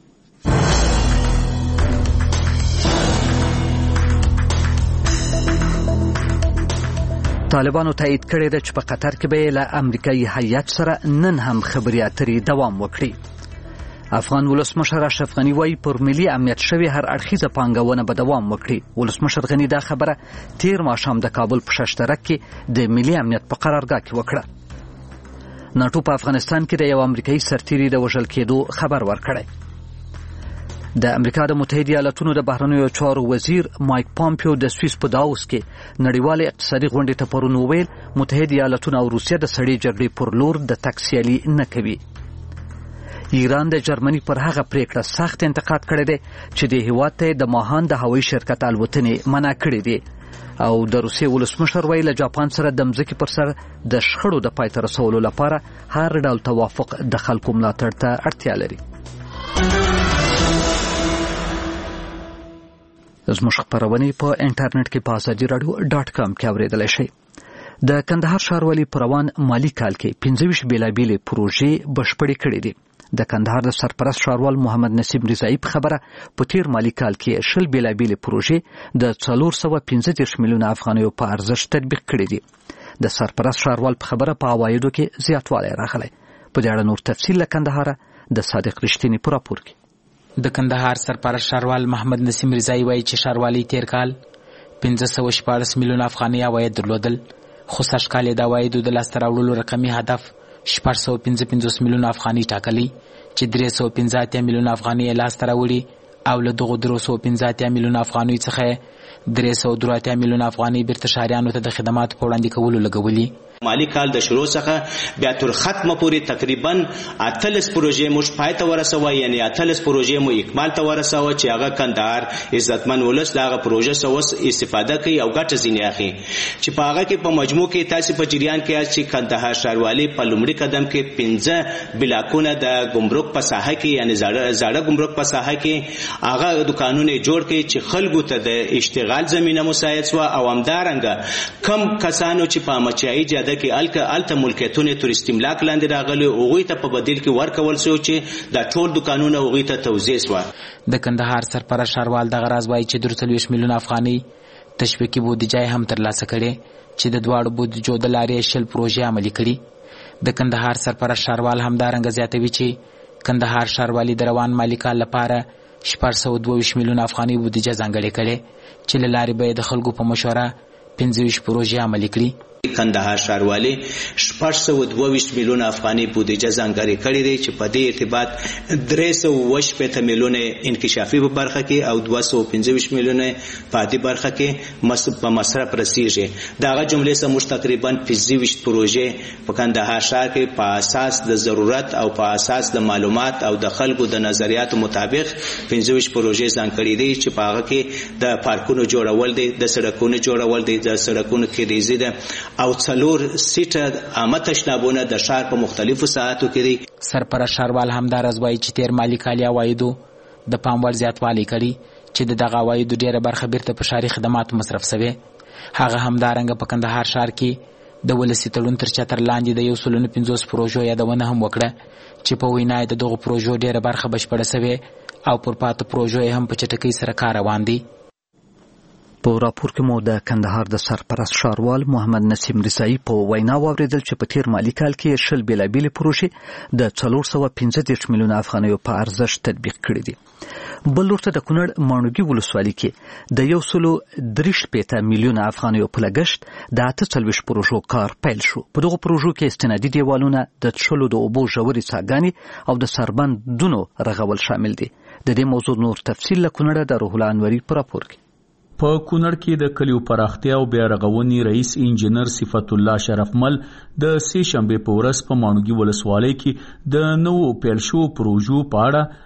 طالبانو تایید کړی ده چې په قطر کې به له امریکایي هیات سره نن هم خبرې اترې دوام وکړي. افغان ولسمشر اشرف غنی وايي پر ملي امنیت شوی هر اړخیزه پانګونه به دوام وکړي. ولسمشر غنی دا خبره تیر ماښام د کابل په ششترک کې د ملي امنیت په قرارګاه کې وکړه. ناټو په افغانستان کې د یو امریکایي سرتیري د وژل کېدو خبر ورکړی. د امریکا د متحده ایالاتونو د بهرنیو چارو وزیر مایک پامپیو د سویس په داوس کې نړیوال اقتصادي غونډې ته پرون وویل متحده ایالاتونه او روسیه د سړې جګړې پر لور د تګ سیالي نه کوي. ایران د جرمني پر هغه پریکړه سخت انتقاد کړی دی چې د هیواد ته د ماهان د هوایي شرکت الوتنې منع کړې دي او د روسیې ولسمشر ویل له جاپان سره د مځکې پر سر د شخړو د پای ته رسولو لپاره هر ډول توافق د خلکو ملاتړ ته اړتیا لري. زموږ خپرونې په انټرنیټ کې په ازادي راډیو ډاټ کام کې اورېدلی شئ. د کندهار ښاروالي په روان مالي کال کې پنځه ویشت بېلابېلې پروژې بشپړې کړې دي. د کندهار د سرپرست ښاروال محمد نسیم رضایي په خبره په تیر مالي کال کې شل بېلابېلې پروژې د څلور سوه پنځه دېرش میلیونه افغانیو په ارزښت تطبیق کړې دي. د سرپرست ښاروال په خبره په عوایدو کې زیاتوالی راغلی. په دې اړه نور تفصیل له کندهاره د صادق رښتیني په راپور کې. د کندهار سرپرست ښاروال محمد نسیم رضایي وایي چې ښاروالي تیر کال پنځه سوه شپاړس میلیونه افغاني عواید درلودل، خو سږ کال یې د عوایدو د لاسته راوړلو رقمي هدف شپږ سوه پنځه پنځوس میلیونه افغاني ټاکلی چې درې سوه پنځه اتیا میلیونه افغاني یې لاسته راوړي او له دغو درې سوه پنځه اتیا میلیونه افغانیو څخه درې سوه درې اتیا میلیونه افغاني بیرته ښاریانو ته د خدماتو په وړاندې کولو لګولي. مالی کال د شروع څخه بیا تر ختمه پورې تقریبا اتلس پروژې موږ پای ته ورسوه، یعنی اتلس پروژې مو اکمال ته ورسوه چې هغه کندهار عزتمن ولس د هغه پروژې څخه اوس استفاده کوي او ګټه ځینې اخلي چې په هغه کې په مجموع کې تاسو په جریان کې یاست چې کندهار ښاروالي په لومړي قدم کې پنځه بلاکونه د ګمرک په ساحه کې یعنی زاړه زاړه ګمرک په ساحه کې هغه دکانونه جوړ کړي چې خلکو ته د اشتغال زمينه مساعد شوه او همدارنګه کم کسانو چې په مچایي جاده کې الکه الته ملکیتونه تر استملاک لاندې راغلي هغوی ته په بدیل کې ورکول شو چې دا ټول دکانونه هغوی ته توزیع شوه. د کندهار سرپرست ښاروال دغه راز وایي چې درې څلوېښت میلیونه افغاني تشویقي بودیجه هم ترلاسه کړې چې د دواړو بودیجو د لارې شل پروژې عملي کړي. د کندهار سرپرست ښاروال همدارنګه زیاتوي چې کندهار ښاروالي د روان مالي کال لپاره شپږ سوه دوه ویشت میلیونه افغاني بودیجه ځانګړې کړې چې له لارې به یې د خلکو په مشوره پنځه ویشت پروژې عملي کړي. کندهار ښاروالي شپږ سوه دوه ویشت میلیونه افغاني بودیجه ځانګړې کړې ده چې په دې ارتباط درې سوه اووه شپېته میلیونه انکشافي په برخه کې او دوه سوه پنځه ویشت میلیونه په عادي برخه کې په مصرف رسیږي. دغه جملې سره موږ تقریبا پنځه ویشت پروژې په کندهار ښار کې په اساس د ضرورت او په اساس د معلومات او د خلکو د نظریاتو مطابق پنځه ویشت پروژې ځانګړې دي چې په هغه کې د پارکونو جوړول دي، د سړکونو جوړول دي، د سړکونو کلیزې ده او څلور سیټه عامه تشنابونه د ښار په مختلفو ساحاتو کې دي. سرپرست ښاروال همداراز وایي چې تیر مالي کال عوایدو د پام وړ زیاتوالی کړي چې د دغه عوایدو ډیره برخه بیرته په ښاري خدماتو مصرف شوې. هغه همدارنګه په کندهار ښار کې د ولسي تړون تر چتر لاندې د یو سل او پنځوس پروژو یادونه هم وکړه چې په وینا یې د دغو پروژو ډیره برخه بشپړه شوې او پر پاتو پروژو یې هم په چټکۍ سره کار روان دي. په راپور کې مو د کندهار د سرپرست ښاروال محمد نسیم رضایي په وینا واوریدل چې په تیر مالي کال کې شل بېلابېلې پروژې د څلور سوه پنځه دېرش میلیونه افغانیو په ارزښت تطبیق کړي دي. بل لورته د کونړ ماڼوګي ولسوالۍ کې د یو سلو درې شپېته میلیونه افغانیو په لګښت د اته څلوېښت پروژو کار پیل شو. په دغو پروژو کې استنادي دیوالونه، د څښلو د اوبو ژورې څاګانې او د سربندونو رغول شامل دي. د دې موضوع نور تفصیل له کونړه د روح الله انوري په راپور کې. په کونړ کې د کلیو پراختیا او بیا رغونې رئیس انجینر صفت الله شرفمل د سې شنبې په ورځ په ماڼوګي ولسوالۍ کې د نوو پیل شوو پروژو په اړه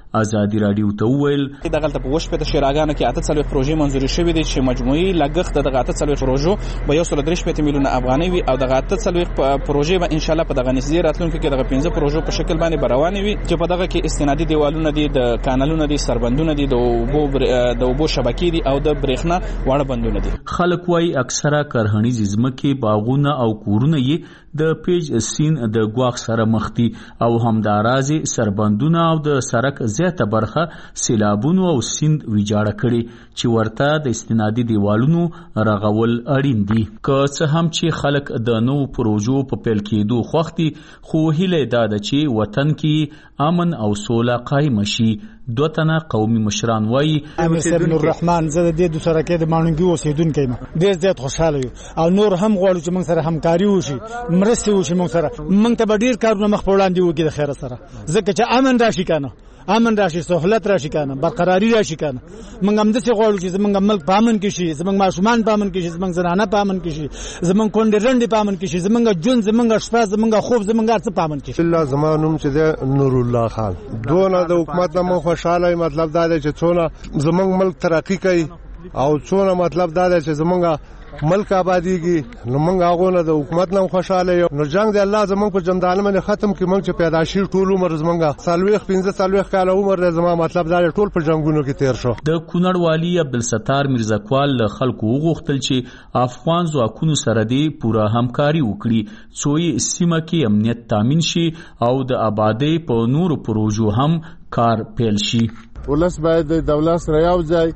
ازادي رادیو ته وویل دغه په وشپته شراګانو کې اته څلوي پروژې منځوري شوې دي چې مجموعي لګښت دغه اته څلوي پروژو به یو سل درې شپږ میلیونه افغانۍ وي او دغه اته څلوي پروژې به ان شاء الله په دغه نږدې راتلونکي کې دغه پنځه پروژو په شکل باندې روانې وي چې په دغه کې استنادي دیوالونه دي د کانالونو دي سربندونه دي د اوبو د اوبو شبکې دي او د برېښنا واړه بندونه دي. خلک وايي اکثره کرهنیز ځمکې باغونه او کورونه یې د پیج سین د ګواښ سره مخ دي او همدارازي سربندونه او د سرک زیاته برخه سیلابونو او سیند ویجاړه کړي چې ورته د استنادي دیوالونو رغول اړین دي. که څه هم چې خلک د نو پروژو په پیل کېدو خوښ دي خو هیله ده چې وطن کې امن او سوله قائم شي. دوه تنه قومي مشران وایي امیر صاحب نور الرحمن زه د دې دوه سره کې د مانونګي اوسیدونکو یم ډېر زیات خوشاله یم او نور هم غواړو چې موږ سره همکاري وشي مرسته وشي موږ سره موږ ته به ډېر کارونه مخ په وړاندې وکړي د خیر سره ځکه چې امن راشي کنه امن راشي سہولت راشي کنه برقراری راشي کنه موږ هم د څه غواړو چې زمونږ ملک په امن کې شي زمونږ ماشومان په امن کې شي زمونږ زنانه په امن کې شي زمونږ کونډې رنډې په امن کې شي زمونږ جون زمونږ شپه زمونږ خوب زمونږ څه په امن کې شي. الله زمانوم چې د نور الله خان دونه د حکومت نه خوشاله مطلب دا دی چې څونه زمونږ ملک ترقی کوي او څونه مطلب دا دی چې زمونږ ملک آبادیږي نو موږ هغه نه د حکومت نه خوشاله یو نو جنگ دی الله زمونږ په جندال باندې ختم کی موږ چې پیدا شي ټول عمر زمونږ سالويخ پنځه سالويخ کال عمر زما مطلب دا ټول په جنگونو کې تیر شو. د کونړ والی عبدالستار میرزاکوال له خلکو وغوښتل چې افغان ځواکونو سره دی پوره همکاري وکړي څو سیمه کې امنیت تامین شي او د آبادی په نورو پروژو هم کار پیل شي. ولس باید د دولت سره یو ځای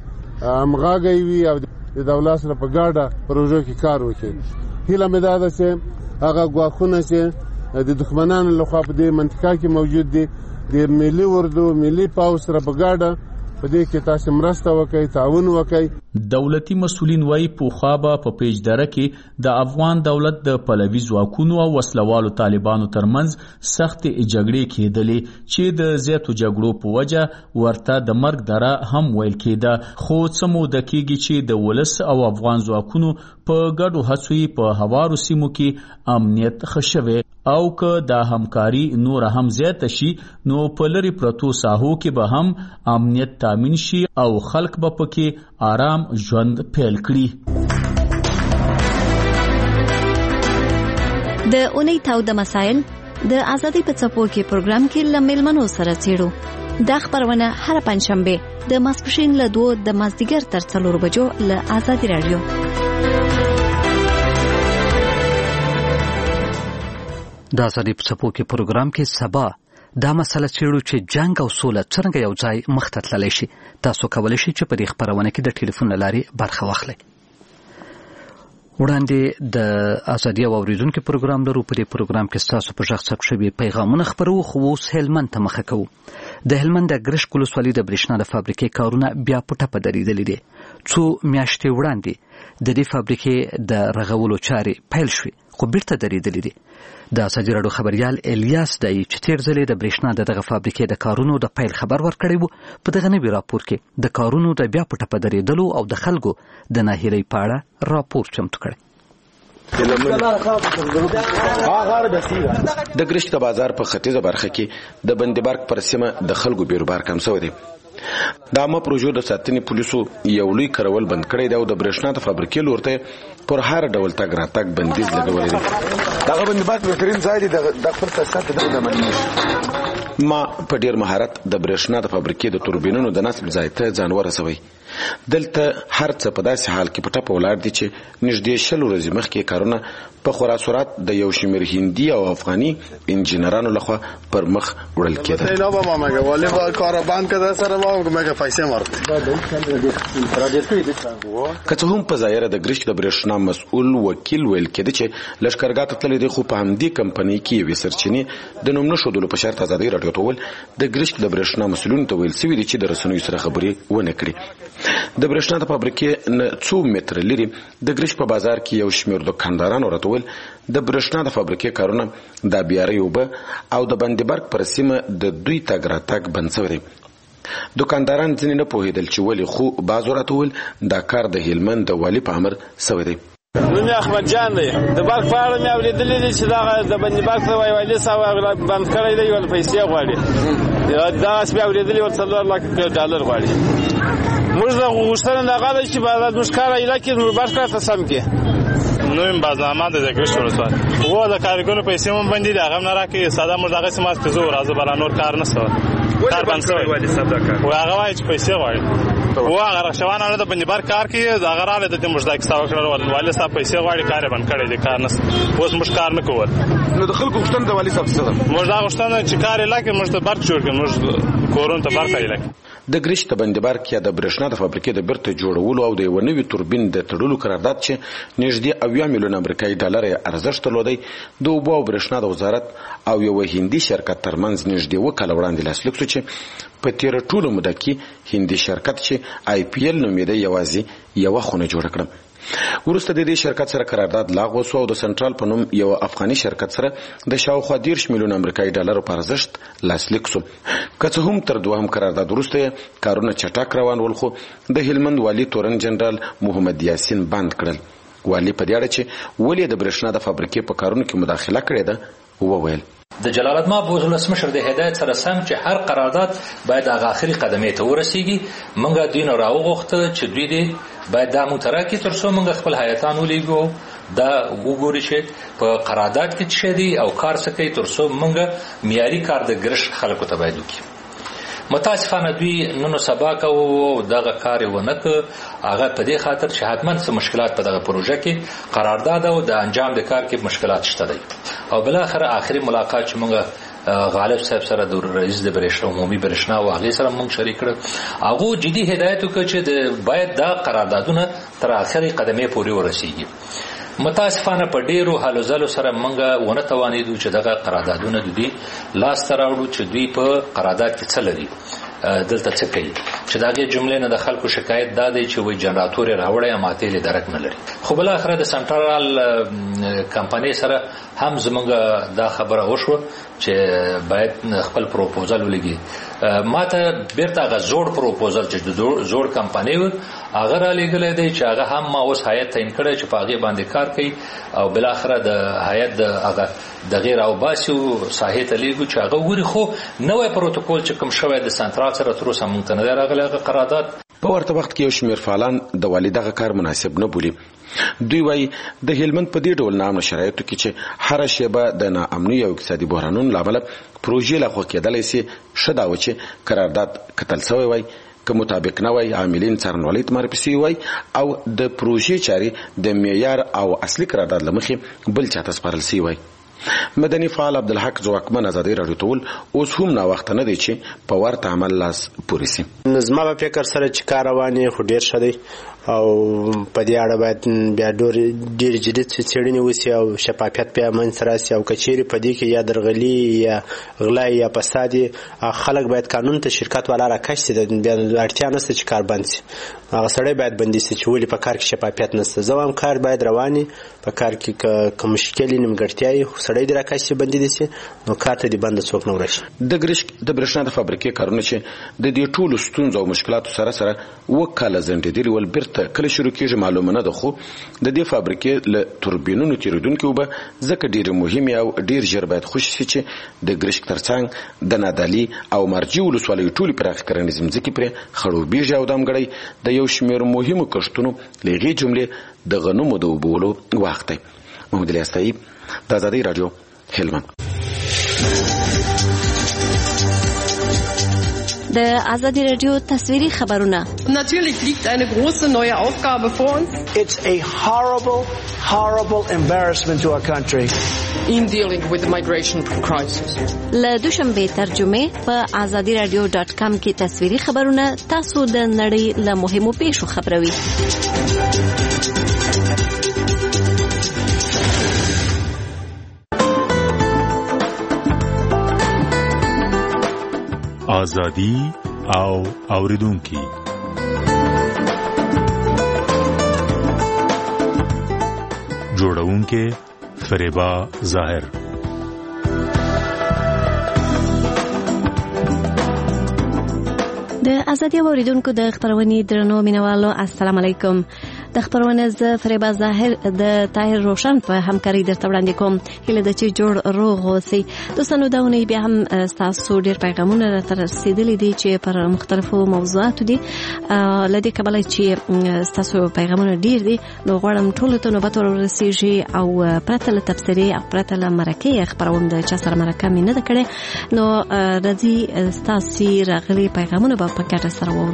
همغږي وي او د دولت سره په ګاډه پروژو کې کار وکړي. هیله مې ده چې هغه ګواښونه چې د دښمنانو لخوا په دې منطقه کې موجود دي د ملي اردو ملي پاوس سره په ګاډه په دې کې تاسو مرسته وکړئ تعاون وکړئ. دولتي مسؤلین وایي پوخا به په پیج دره کې د افغان دولت د پلوي ځواکونو او وسلوالو طالبانو ترمنځ سخت جګړې کېدلې چې د زیاتو جګړو په وجه ورته د مرګ دره هم ویل کېده خو څه موده کېږي چې د ولس او افغان ځواکونو په ګډو هڅو په هوارو سیمو کې امنیت ښه شوی او که دا همکاري نور هم زیات شي نو په لري پرتو ساحو کې به هم امنیت تامین شي او خلک به پکې آرام ژوند پیل کړي. د اونۍ تاوده مسایل د ازادۍ په څپو کې پروګرام کې له میلمنو سره څېړو. دا خبرونه هر پنځشنبه د ماسپښین له دوه د مازدیګر تر څلور بجو له ازادي رادیو. د ازادۍ په څپو کې پروګرام کې سبا دا مسله څېړو چې جنگ او سوله څنګه یو ځای مخ ته تللی شي. تاسو کولی شئ چې په دې خپرونه کې د ټلیفون له لارې برخه واخلئ. وړاندې د ازادي او اوریدونکو پروګرام لرو. په دې پروګرام کې ستاسو په غږ ثبت شوي پیغامونه خپرو خو اوس هلمند ته مخه کوو. د هلمند د ګرشک ولسوالۍ د برېښنا د فابریکې کارونه بیا په ټپه درېدلي دي. څو میاشتې وړاندې د دې فابریکې د رغولو چارې پیل شوې خو بیرته درېدلي دي. د ازادي راډیو خبریال الیاس دی چې تیر ځلې د برېښنا د دغه فابریکې د کارونو د پیل خبر ورکړی وو. په دغه نوي راپور کې د کارونو د بیا په ټپه درېدلو او د خلکو د ناهیلۍ په اړه راپور چمتو کړی. د ګرشک د بازار په ختیځه برخه کې د بندیبرګ پر سیمه د خلکو بیروبار کم شوی دی. د عامه پروژو د ساتنې پولیسو یو لوی کارول بند کړی دی او د برېښنا د فابریکې لور ته پر هر ډول تګ راتګ بندیز لګولی دی. دغه بندیبرګ بهترین ځای دی د خپل تاسیسات د دمنې ما په ډیر مهارت د برېښنا د فابریکې د توربینونو د نصب ځای ته ځان ورسوي. دلته هر څه په داسې حال کې په ټپه ولاړ دي چې نږدې شل ورځې مخکې کارونه په خورا سرعت د یو شمېر هندي او افغاني انجینرانو لخوا پر مخ وړل کېدل. اینا به ما مگه ولی با کار بند کده سره ما مگه پیسې ورکړي. که څه هم په ظاهره د ګرشک د برېښنا مسؤل وکیل ویل کېده چې لښکرګاه ته تللی دی خو په همدې کمپنۍ کې یوې سرچینې د نوم نه ښودلو په شرط ازادۍ راډیو ته وویل د ګرشک د برېښنا مسؤلینو ته ویل سوي دي چې د رسنیو سره خبرې ونه کړي. د برېښنا د فابریکې نه څو متره لري د ګرشک په بازار کې یو شمېر دوکاندارانو راته ویل د برېښنا د فابریکې کارونه د بیارۍ اوبه او د بندیبرګ پر سیمه د دوی تګ راتګ بند شوی دی. دوکانداران ځینې نه پوهېدل چې ولې خو بعضو راته ویل دا کار د هلمند د والي په امر شوی دی. نوم احمد جان دی. د بلک په اړه مې اورېدلي دي چې دغه د بندي بلک د وایوالي صاحب بند کړی دی ول پیسې غواړي. دا اوس مې اورېدلي ول څلور لک ډالر غواړي. موږ د غوښتنه دغه ده چې باید موږ کار علاقې نور بار کار ته سم کې نوم بازنامه د ذکر شروع شو. و د کارګرو پیسې مون باندې دغه نه راکې ساده موږ دغه سمات کې زو راځو بل نور کار نه سو. کار باندې وایي صاحب دا کار. و هغه وایي چې پیسې غواړي. و هغه شوان نه د باندې بار کار کې دا غراله د موږ دغه څاو کړو والي صاحب پیسې غواړي کار باندې کړی دی کار نه اوس موږ کار نه کوو. نو د خلکو غوښتنه د والي صاحب څه ده؟ موږ دا غوښتنه چې کار علاقې موږ ته برق جوړ کړو موږ کورون ته برق علاقې د ګریش د بندبارک یا د برېښنا د فابریکې د بیرته جوړولو او د یو نوي توربین د تړلو قرارداد چې نږدې اویا میلیون امریکایي ډالر ارزښت درلودی د اوبو او برېښنا د وزارت او یو هندي شرکت ترمنځ نږدې اوه کاله وړاندې لاسلیک شو چې په تېره ټوله موده کې هندي شرکت چې آی پی ایل نومېده یوازې یوه خونه جوړه کړه. وروسته د دې شرکت سره قرارداد لغوه شو او د سنټرال په نوم یو افغاني شرکت سره د شاوخوا دېرش میلیون امریکایي ډالرو په ارزښت لاسلیک شو. که څه هم تر دوهم قرارداد وروسته کارونه چټک روان ول خو د هلمند والي تورن جنرال محمد یاسین بند کړل. والي په دې اړه چې ولې د برېښنا د فابریکې په کارونو کې مداخله کړې ده وویل. د جلال آباد ولسمشر د هدایت سره سم چې هر قرارداد باید هغه اخري قدمې ته ورسیږي. موږ دوی نه راوغوښته چې دوی دې باید دا متراکي تر څو موږ خپل هیاتان ولېږو دا وګوري چې په قرارداد کې څه دي او کار څه کوي تر څو موږ معیاري کار د ګرش خلکو ته باید وکړو. متاسفانه دوی نن سبا کوو دغه کار ونه ک هغه په دې خاطر چې حتماً څه مشکلات په دغه پروژه کې قرارداد او د انجام د کار کې مشکلات شته دي او بل اخر اخري ملاقات چې موږ غالب صاحب سره د رئیس د برېښنا عمومي برېښنا او هغه سره موږ شریک کړ هغه جدي هدایت وکړ چې باید دا قراردادونه تر اخري قدمې پورې ورسیږي. متاسفانه په ډیرو حالو زلو سره منګه ونه توانیدو چې دغه قراردادونه د دې لاس ته راوړو چې دوی په قرارداد کې څه لري دلته څه کوي چې دغه جملې نه د خلکو شکایت دا دی چې وای جنراتور راوړی ماته له درک نه لري. خو بل اخره د سنټرال کمپنی سره هم زمونږ دا خبره وشو چې باید خپل پروپوزل ولګي. ماته بیرته غ زوړ پروپوزل چې د زوړ کمپنی و هغه را لګلې دی چې هغه هم ما اوس هیئت تعین کړی چې په هغه باندې کار کوي او بل اخره د هیئت د هغه د غیر او باسو ساحه ته لګو چې هغه وګوري. خو نوې پروتوکول چې کوم شوی د سنټرال سره تر اوسه مونږ ته نه راغلی قرارداد. په ورته وخت کې یو شمېر فعالان د والي دغه کار مناسب نه بولي. دوی وایي د هلمند په دې ډول نامه شرایطو کې چې هر شیبه د ناامنۍ او اقتصادي بحرانونو له امله پروژې لغوه کېدلی سي ښه دا و چې قرارداد کتل شوی وای که مطابق نه وای عاملین څارنوالۍ ته معرفي سوي وای او د پروژې چارې د معیار او اصلي قرارداد له مخې بل چاته سپارل سوي وای. مدني فعال عبدالحق ځواکمن ازادي راډیو ته وویل اوس هم ناوخته نه دی چې په ورته عمل لاس پورې سي. زما په فکر سره چې کار روان یې خو ډېر ښه دی او په دې اړه باید بیا ډېر جدي څېړنې وسي او شفافیت بیا منځته راسي او که چیرې په دې کې یا درغلي یا غلا یا فساد خلک باید قانون ته شرکت والا راکش سي بیا اړتیا نشته چې کار بند سي هغه سړی باید بندي سي چې ولې په کار کې شفافیت نشته. زه هم کار باید رواني په کار کې که مشکلې نیمګړتیا سړی د راکش سي بندي دي سي نو کار ته دې بند څوک نه ورشي. د ګریش د برېښنا د فابریکې کارونه چې د دې ټولو ستونزو او مشکلاتو سره سره وکاله زنډېدلي ول بیرته کله شروع کېږي معلومه نه ده خو د دې فابریکې له توربینونو تېرېدونکي اوبه ځکه ډېرې مهمې او ډېر ژر باید خوشي شي چې د ګریشک ترڅنګ د نادالي او مرجي ولسوالیو ټولې پراخې کرنیزې مځکې پرې خړوبېږي او دامګړی د یو شمېر مهمو کښتونو له هغې جملې د غنمو د اوبولو وخت دی. محمود الیاس طیب د ازادۍ راډیو هلمند. د ازادي رادیو تصویري خبرونه. Natürlich liegt eine große neue Aufgabe vor uns. It's a horrible, horrible embarrassment to our country. In dealing with the migration crisis. له دوشنبه ترجمه په azadi radio dot com کې تصویري خبرونه تاسو د نړۍ له مهمو پیښو خبروي. آزادی او اوریدونکي جوړونکي فریبا ظاهر. د ازادي اوریدونکو د خبرونې درنو مینوالو السلام علیکم. د خبرونه ز فریبا ظاهر د طاهر روشن په همکاري درته وړاندې کوم هله د چې جوړ روغ اوسئ دوستانو دا ونی بیا هم تاسو ډیر پیغامونه را تر رسیدلي دي چې پر مختلفو موضوعاتو دي لدې کبل چې تاسو پیغامونه ډیر دي نو غواړم ټول ته نوبت ورسیږي او پرته له تفسیري او پرته له مرکه خبرونه د چا سره مرکه مې نه کړې نو راځي تاسو راغلي پیغامونه په پکټ سره وورو.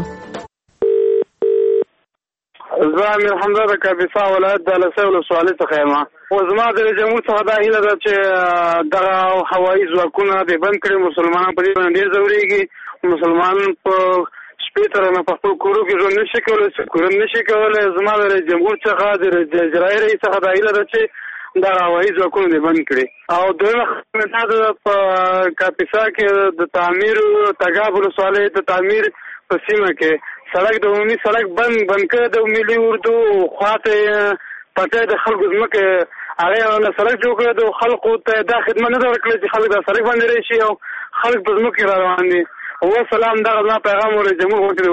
زه الحمد لله کابیسا ولایت د لسه ولسوالۍ څخه یم او زما د جمهور څخه دا هیله ده چې دغه هوایي ځواکونه د بند کړي مسلمانان په دې باندې ډېر ځورېږي مسلمان په شپې تر نه په خپل کورو کې ژوند نشي کولی کورن نشي کولی زما د جمهور څخه د اجرایي رئیس څخه دا هیله ده چې دغه هوایي ځواکونه د بند کړي او دویمه خبره دا ده په کاپیسا کې د تعمیر تګاب ولسوالۍ د تعمیر په سیمه کې سړک د عمومي سړک بند بند کړی د ملي اردو خواته پټه د خلکو ځمکه هغه له سړک جوړ کړی د خلکو ته دا خدمت نه ورکړي چې خلک د سړک باندې راشي او خلک په ځمکه را روان دي او سلام دا غلا پیغام ورته جمهور ورته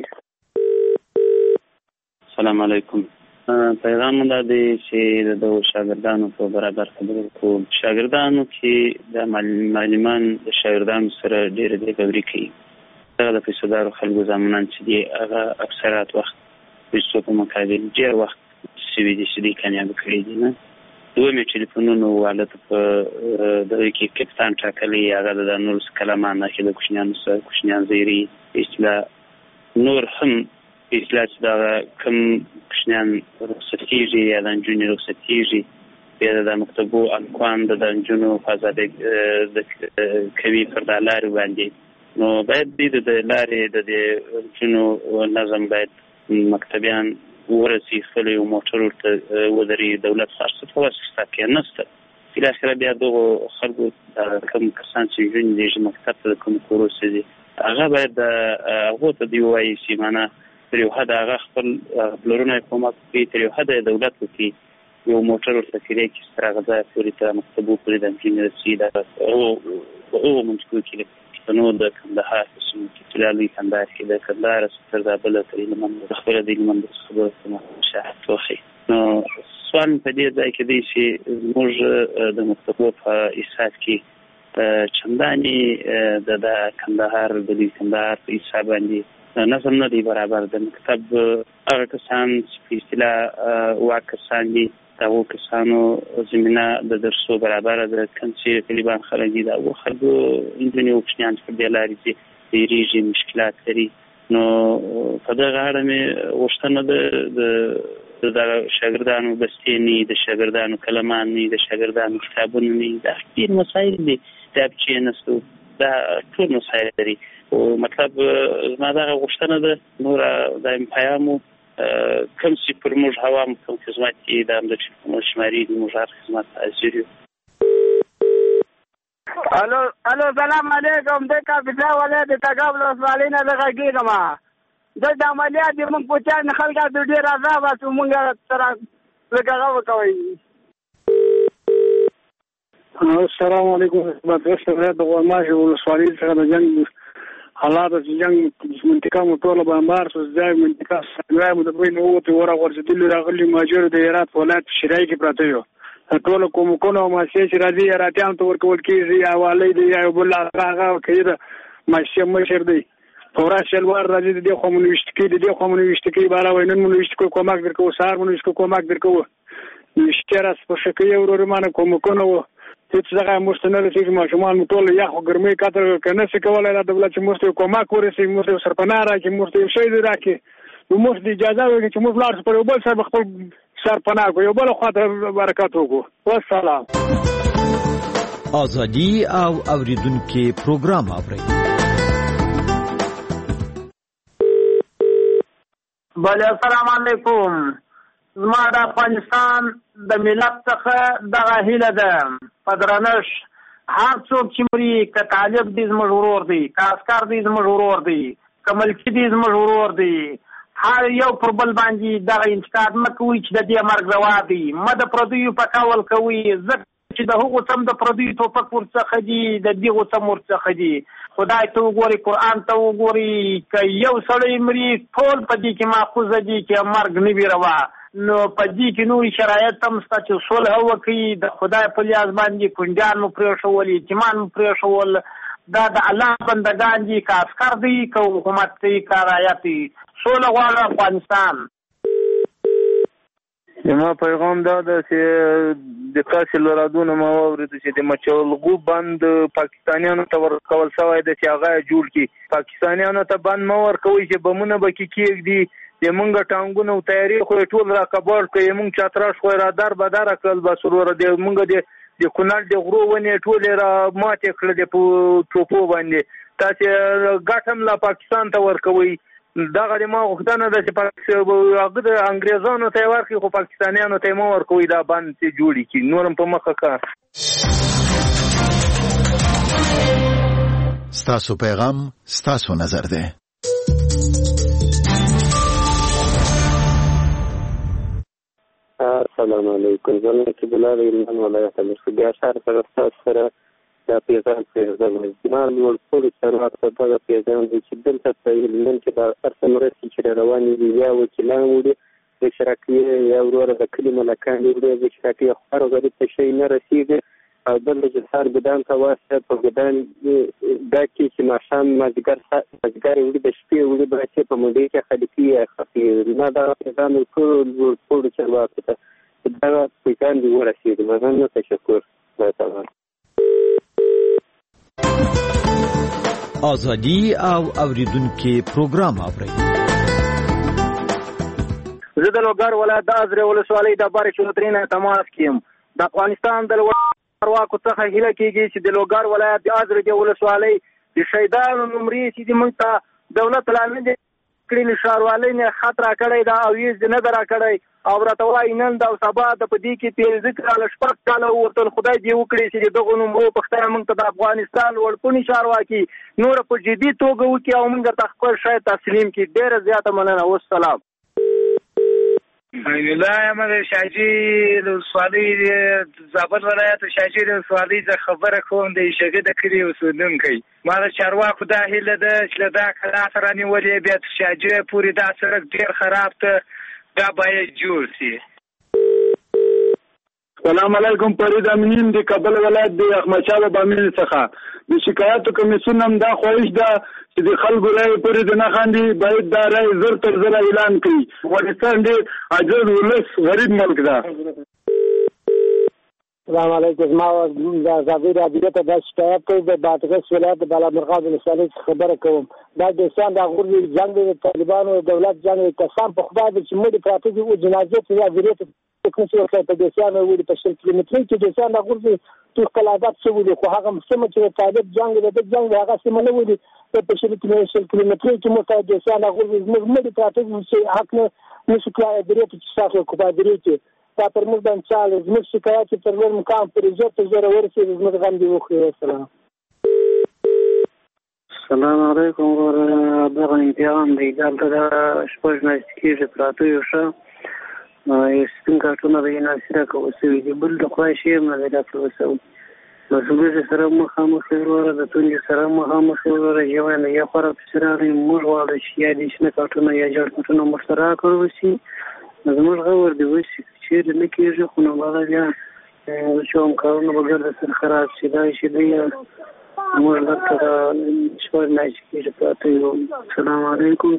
ورسیږي. السلام علیکم. پیغام دا دی چې د شاګردانو په برابر خبرو کوم شاګردانو کې د معلمان د شاګردانو سره ډېر ډېر خبرې کوي دا د فیصدارو خلکو زمانان چې دی هغه اکثرات وخت پیسو په مقابل ډېر وخت سوي دي چې دی کامیاب کړي دي نه دوی ټلیفونونو والته په دغه کې کپټان ټاکلي هغه د نورس کلمانه کې د کوشنیانو سره کوشنیان زیری اصلاح نور هم اصلاح دا کوم کوشنیان رخصتیږي یا د انجونی رخصتیږي بیا د مکتبو الکوان د انجونو فازاده د کوي پر دلار باندې نو باید دې د لارې د دې جنو نظم باید مکتبیان ورسي خپل یو موټر ورته ودري دولت خاصه په واسطه کې نسته په اخر بیا دغه خلکو کوم کسان چې جون دې مکتب ته کوم کورس دي هغه باید هغه ته دی وایي چې معنا تر یو حد هغه خپل بلورونه کومه کوي تر یو حد دولت کوي یو موټر ورته کړي چې سترګه ځای پوری ته مکتبو پوری د انجینرسي دا او او منځکو کې نو د کندهار په سیمه کې تلالي کندهار کې د کندهار ستر د بل ترې لمن خبره دی لمن د خبره کومه شاهد توخي نو سوال په دې ځای کې دی چې موږ د مکتبو په اساس کې چنداني د کندهار د کندهار په حساب باندې نظم نه دی برابر د مکتب هغه کسان چې اصطلاح واکسان دي داو کسانو زمينه د درسو برابر د کنسي طالبان خلک دي دا خلکو انجنیری اوپشنان په دلاري چې ریجی مشکلات لري نو په دغه اړه مې وشتنه د د شاګردانو بستینی د شاګردانو کلماني د شاګردانو کتابونه د ډیر مسایل دي کتاب چې نسو دا ټول مسایل لري او مطلب ما دا وشتنه د نور د پیغامو کوم چې پر موږ هوا کوم خدمات کې د امر چې شماري د موږ خدمات ازيري الو الو سلام علیکم د کاپیسا ولایت تګاب ولسوالۍ نه لږه ما د عملیات موږ په چا نه خلک د ډیر عذاب او موږ تر لږه وکوي. السلام علیکم مدرسه د غوماشه ولسوالۍ څخه د جنگ حالات چې جنگ منطقه موټوله بمبار سوز ځای منطقه سنوای مو د بین اوته ورا ورځدل راغلي ماجر د هرات ولایت شرای کې پراته یو ټول کوم کوم ماشي چې راځي راتيان تو ورکول کیږي حواله دی یو بل هغه کېده ماشي مشر دی فورا شلوار راځي د کومونیست کې د کومونیست کې بالا وینن مونیست کو کومک درکو سار مونیست کو کومک درکو نشتراس په شکه یو ورمانه کوم کوم هیڅ ځای مستنل چې ماشومان ټول یا خو ګرمي کاتر کنه څه کولای دا دولت چې مست کومک ورسي مست سرپناه راکې مست شي دی راکې نو مست اجازه ورکړي چې مست لار پر بل سره خپل سرپناه کو یو بل خاطر برکات وکړو والسلام. ازادي او اوریدونکو پروګرام اوري بله السلام علیکم. زما د افغانستان د ملت څخه دغه هیله ده په درنش هر څوک چې مري که طالب دی زموږ ورور دی که عسکر دی زموږ ورور دی که ملکي دی زموږ ورور دی هر یو پر بل باندې دغه انتقاد مه کوئ چې د دې مرګ روا دی مه د پردیو په قول کوئ ځکه چې د هغو څم د پردي ټوپک ورڅخه دي د دغو څم ورڅخه دي خدای ته وګوري قرآن ته وګوري که یو سړی مري ټول په دې کې ماخوذه دي چې مرګ نه وي روا نو په دې کې نورې شرایط هم شته چې صلح وکړي د خدای په لیاز باندې کونډیان مو پرېښول یتیمان مو پرېښول دا د الله بندګان دي که عسکر دي که حکومت دي که رعیت دي سوله غواړه افغانستان زما پیغام دا ده چې د تاسې له رادونه ما واورېدو چې د مچولغو بند پاکستانیانو ته ورکول شوی ده چې هغه یې جوړ کړي پاکستانیانو ته بند مه ورکوئ چې بمونه به کې کېږدي د مونږ ټانګونه او تیارې خو یې ټول راکباړ کړئ مونږ چتراش خو یې را در بدره کړل بس وروره د مونږ د د کونړ د غرو ونې ټولې را ماتې کړلې په ټوپو باندې تاسې ګټ هم لا پاکستان ته ورکوئ دغه د ما غوښتنه ده چې هغه د انګریزانو ته یې ورکړي خو پاکستانیانو ته یې مه ورکوئ دا بند چې جوړې کړي نور هم په مخه کار ستاسو پیغام ستاسو نظر ده السلام علیکم زه چې بلال ایلمان ولایت مرسوبیا شهر سره ستاسو سره دا پیغام پرېږدم زما لوړ ټولو چارواکو ته دغه پیغام دی چې دلته په هلمند کې دا هر څه مرستې چې روانې دي یا وکیلان وړي د شراکیې یا وروره د کلي ملکان دي وړي د شراکیې خو هر غریب ته شی نه رسېږي او دلته چې سهار ګدام ته واسطه په ګدام دا کې چې ماښام مازدیګر مازدیګر وړي د شپې وړي به چې په منډۍ کې خلکي یا خفي ما دغه پیغام ټولو لوړ ټولو چارواکو ته دغه پیغام دې ورسېږي مننه تشکر خدای تعالی ازادي او اوریدونکو پروګرام اوري زه د لوګر ولایت د ازرې ولسوالۍ د بارې شوترینه تماس کیم د افغانستان د چارواکو څخه هیله کیږي چې د لوګر ولایت د ازرې د ولسوالۍ د شهیدانو نمرې چې موږ ته دولت لاندې کړي ښاروالۍ نه خطر کړی دا او یې نه درا کړی او راته وایي نن دا او سبا د په دې کې پنځه کاله شپږ کاله ورته خدای دې وکړي چې دغه نومرو پښتنه موږ ته د افغانستان وړپوني چارواکي نور په جدي توګه وکړي او موږ ته خپل شی تسلیم کړي ډېره زیاته مننه والسلام الله احمد شاجي د ولسوالۍ زابل ولایت شاجي د ولسوالۍ څخه خبره کوم د شګه د کلی اوسیدونکی ما د چارواکو دا هیله ده چې دا کلا سره نیولې بیا تر شاجي پورې دا سړک ډېر خراب ته دا باید جوړ شي سلام علیکم فرید امین د کابل ولایت د احمد شاه بامین څخه د شکایتو کمیسیون هم دا خواهش ده چې د خلکو رای پورې د نه خاندي باید دا رای زر تر زر اعلان کړي افغانستان ډېر عاجز ولس غریب ملک ده السلام علیکم ما د ازادي راډیو ته د شکایت کوم د بادغیس ولایت د بالامرغاب ولسوالۍ خبره کوم دا د انسان د غوري جنگ د طالبانو دولت جنگ قسم په خدای چې موږ پراته دي او جنازه ته ویریت کوم څه وکړي په دې سیمه وړي په شل کیلومتر کې د انسان د غوري تو کلابات څه ودی خو هغه سیمه چې طالب جنگ د جنگ هغه سیمه نه ودی په شل کیلومتر کې مو ته د انسان د غوري موږ پراته دي چې حق نه نشو کولای درې چې تاسو کو په درې کې دا پر موږ باندې چاله زموږ شکایت پر لور مقام پر عزت زره ورسې زموږ غم دی وخی السلام السلام علیکم ور دغه امتحان دی دلته د شپږ میاشتې کېږي پراته یو ښه یو سپین کارټونه د ناصره کوو سوي دي بل د خدای شی هم نه دی راته وسو مسؤلیت سره مخامخ وروره د تونې سره مخامخ وروره یو نه یا پر سره موږ واده شي یا د شنه کارټونه یا جوړ کارټونه مشترک کړو شي زموږ غوړ دی وشي چې نه کېږي خو نو هغه بیا چې هم کارونه به ګرده سر خراب شي دا شي دی موږ دلته شپږ میاشتې کېږي پراته یو السلام علیکم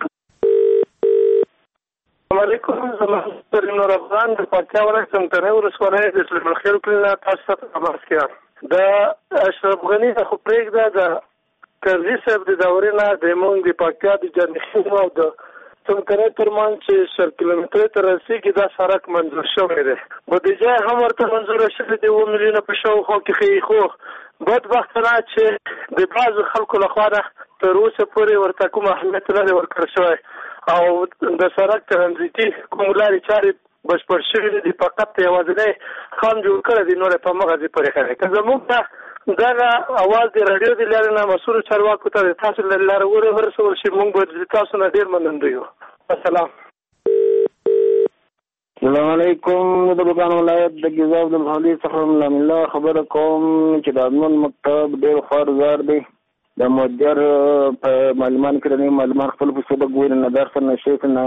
السلام علیکم زما نور نور افغان د پکتیا ولایت څمکنیو ولسوالۍ د اسلام الخیر کلي تاسو ته تماس کوم د اشرف غني خو پرېږده د کرزي صاحب د دورې نه د موږ د پکتیا د جنخیم او د څمکنیو ترمنځ چې شل کیلومترۍ ته رسېږي دا سړک منظور شوی دی بودیجه هم ورته منظوره شوې دی اووه میلیونه په شاوخوا کې ښیي خو بدبختانه چې د بعضو خلکو لخوا نه تر اوسه پورې ورته کوم اهمیت نه دی ورکړل شوی او د سړک ترانزیتي کوم لارې چارې بشپړ شوي دي فقط یوازینی خام جوړ کړی دی نور یې په مغزي پورې کړی که زموږ ته دغه اواز د راډیو د لارې نه مسؤلو چارواکو ته د تاسو له لارې ورسول شي موږ به د تاسو نه ډېر منندوی یو السلام السلام علیکم. د بغلان ولایت د ګیزاب د محلي څخه ملا الله خبره کوم چې د امن مکتب ډېر خارزار دی. د مدیر په معلومان کې د معلومان خپل په صدق ګوري نه درس نه شي نه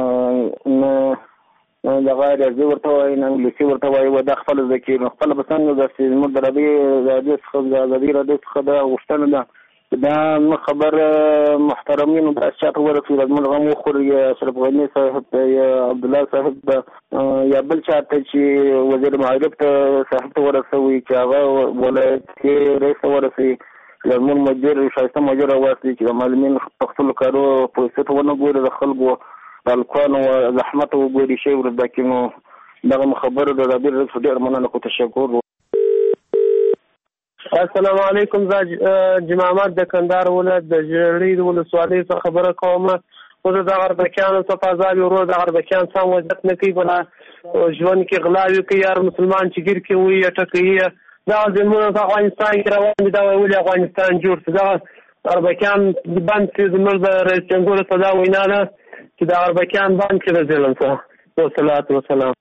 د غیر ارزي ورته وایي نه انګلیسي ورته وایي و د خپل ذکي خپل بسنګ د زموږ د ربي د څخه د ازادي راډیو څخه د غوښتنه ده دا خبر محترمین د اشاعت ورته د ملغم خوري اشرف غنی صاحب یا عبد الله صاحب یا بل چاته چې وزیر معارف ته صاحب ته ورسوي چې هغه ولایت کې رئیس ورسوي لمن مدیر شایسته مدیر واسي چې معلمین خپل کارو په ست ونه ګوري د خلکو الکوان او زحمت وګوري شی ورته کینو دغه خبره د رابیر رسول ډیر مننه کو تشکر. السلام علیکم. زه جماعت د کندهار ولایت د جړې د ولسوالۍ څخه خبره کوم. خو د غربکیانو څخه فضا ورو د غربکیان سم وضعیت نه کوي بنا ژوند کې غلاوي کوي یار مسلمان چې ګیر کې وي ټکوي دا زموږ په افغانستان کې روان دي دا ویلي افغانستان جوړ څه دا غربکیان باندې چې زموږ د رئیس جمهور صدا وینا ده چې دا غربکیان باندې کې ظلم څه والصلاه والسلام.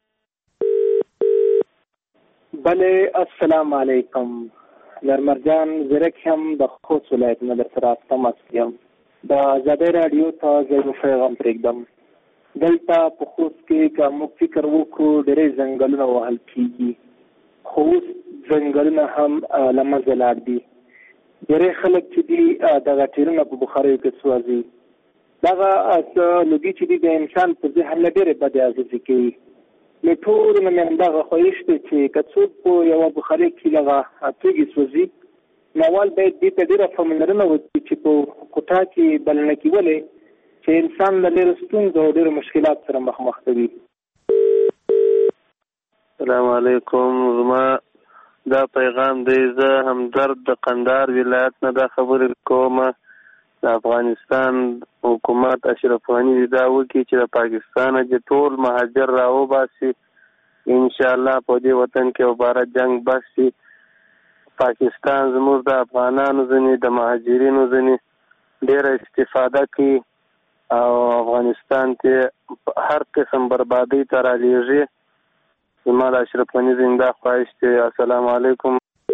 بله السلام علیکم. نرمرجان زرک هم د خوست ولایت نه در سره تماس یم. د ازادۍ راډیو ته زه یو پیغام پرېږدم. دلته په خوست کې که موږ فکر وکړو ډېری ځنګلونه وهل کېږي خو اوس ځنګلونه هم له منځه لاړ دي. ډېری خلک چې دي دغه ټیرونه په بخاریو کې سوځي. دغه لوګي چې دي د انسان په ذهن نه ډېرې بدې اغېزې کوي. نو ټول نه مې همدغه خواهش دی چې که څوک په یوه بخارۍ کې دغه توکي سوځي نو اول باید دې ته ډېره پاملرنه وکړي چې په کوټه کې بلنه کېولې چې انسان له ډېرو ستونزو او ډېرو مشکلات سره مخامخ کوي. السلام علیکم. زما دا پیغام دی زه همدرد د قندهار ولایت نه دا خبرې کوم. د افغانستان حکومت اشرف غني دا وکړي چې د پاکستان چې ټول مهاجر راوباسي انشاءالله په دې وطن کې عبارت جنگ بس شي. پاکستان زموږ د افغانانو ځینې د مهاجرینو ځینې ډېره استفاده کوي او افغانستان کې هر قسم بربادۍ ته رالیږي. زما د اشرف غني زنده خواهش دی. السلام علیکم.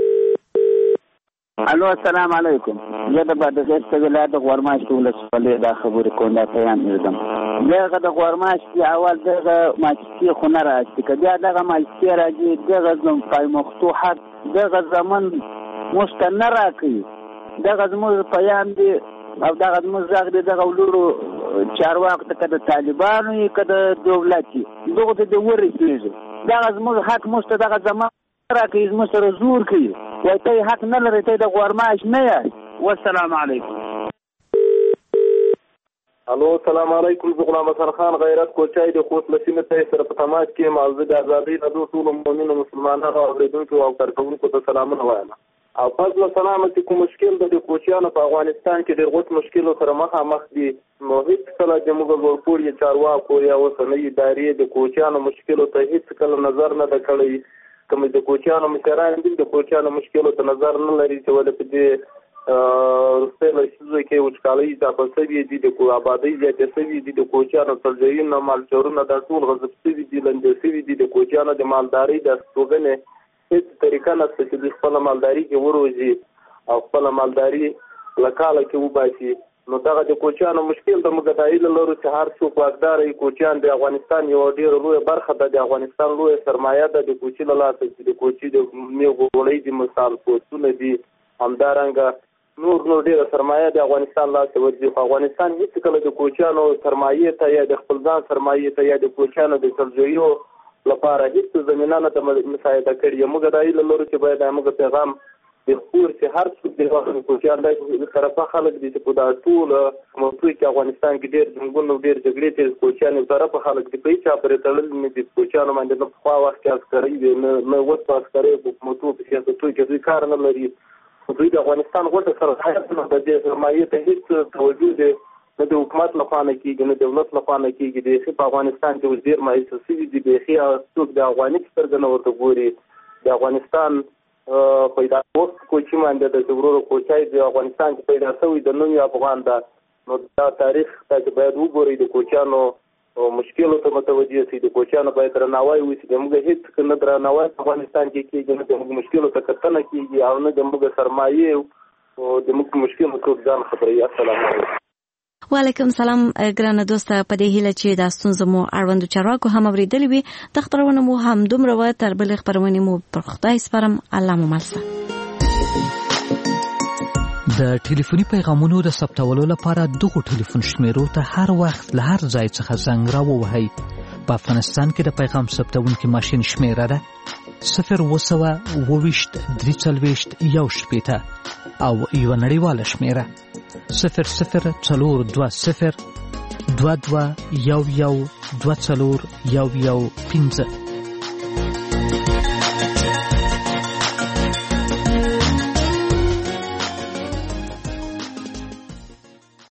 الو السلام علیکم. زه د بادغیس ولایت د غورماش ولسوالۍ دا خبرې کوم دا پیغام یادم. دغه د غورماش کې اول دغه ماچکی خونه راځي که بیا دغه ماچکی راځي دغه زم پای مفتوحات دغه زمون مستنه راکړي دغه زموږ پیام دی او دغه زموږ ځاګ دی دغه ولورو چارواکو ته که د طالبانو یې که د دولت یې دغه ته د ورسېږي دغه زموږ حق موږ ته دغه زمان راکړي زموږ سره زور کوي وایي ته حق نه لرې ته د غورماش نه یاست. والسلام علیکم. الو السلام علیکم. زه غلام حسن خان غیرت کوچای د خوست له سیمې ته سره په تماس کې موضوع د ازادۍ راډیو ټولو مؤمنو مسلمانانو او اورېدونکو او کارکوونکو ته سلامونه وایم. او پس له سلامه چې کوم مشکل د کوچیانو په افغانستان کې ډېر غوټ مشکلو سره مخامخ دي نو هېڅ کله زموږ ورپور یې چارواکو یا اوسنۍ ادارې د کوچیانو مشکلو ته هېڅ کله نظر نه ده کړی. کوم د کوچیانو مشران دي د کوچیانو مشکلو ته نظر نه لري چې ولې په دې وروستۍ لسیزو کې وچکالۍ اضافه شوې دي د آبادۍ زیاتې شوې دي د کوچیانو سرځایونه مالچورونه دا ټول غصب شوي دي لنډې شوي دي د کوچیانو د مالدارۍ د استوګنې هېڅ طریقه نشته چې دوی خپله مالداري کې وروزي او خپله مالداري له کاله کې وباسي. نو دغه د کوچیانو مشکل د موږ دا هیله لرو چې هر څوک واکداره وي. کوچیان د افغانستان یوه ډېره لویه برخه ده د افغانستان لویه سرمایه ده د کوچي له لاسه چې د کوچي د میوو غوړۍ دي مثال پوستونه دي همدارنګه نور نور ډېره سرمایه د افغانستان لاسه ورځي خو افغانستان هېڅ کله د کوچیانو سرمایې ته یا د خپل ځان سرمایې ته یا د کوچیانو د سرځایو لپاره هېڅ زمینه نه ده مساعده کړې. موږ دا هیله لرو چې باید موږ پیغام د خپور چې هر څوک د کوچیان د طرفه خلک دي چې په دا ټول موضوع کې افغانستان کې ډېر جنګونه او ډېر جګړې چې کوچیان یو طرفه خلک دي په هېچ چا پورې تړلي نه دي. کوچیانو باندې نه پخوا وخت کې عسکرۍ وي نه اوس په عسکرۍ په حکومتو په سیاستو کې دوی کار نه لري. دوی د افغانستان غوټه سرحد نه د دې سرمایې ته هېڅ توجه دی نه د حکومت لخوا نه کېږي نه دولت لخوا نه کېږي. بیخي په افغانستان کې اوس ډېر مایوسه شوي دي. بیخي څوک د افغاني په سترګه نه ورته ګوري. د افغانستان پیدا وخت کوچي باندې د ورورو کوچای د افغانستان کې پیدا شوی د نوم افغان ده. نو دا تاریخ ته باید وګورئ د کوچیانو او مشکلو ته متوجه سي د کوچانو باید درناوی وشي زموږ هیڅ نه درناوی په افغانستان کې کېږي نه زموږ مشکلو ته کتنه کېږي او نه زموږ سرمایې او زموږ مشکلو څوک ځان خبروي. السلام علیکم. وعلیکم سلام ګرانه دوسته، په دې هیله چې دا ستونزه مو اړوندو چارواکو هم اورېدلې وي. د خبرونه مو هم دومره وه، تر بلې خبرونې مو پر خدای سپارم. الله مو مل شه. د ټلیفوني پیغامونو د ثبتولو لپاره دغو ټلیفون شمیرو ته هر وخت له هر ځای څخه زنګ راووهئ. په افغانستان کې د پیغام ثبتونکي ماشین شمیره ده صفر اوه سوه اوه ویشت درې څلوېښت یو شپېته او یوه نړیواله شمیره صفر صفر څلور دوه صفر دوه دوه یو یو دوه څلور یو یو پنځه.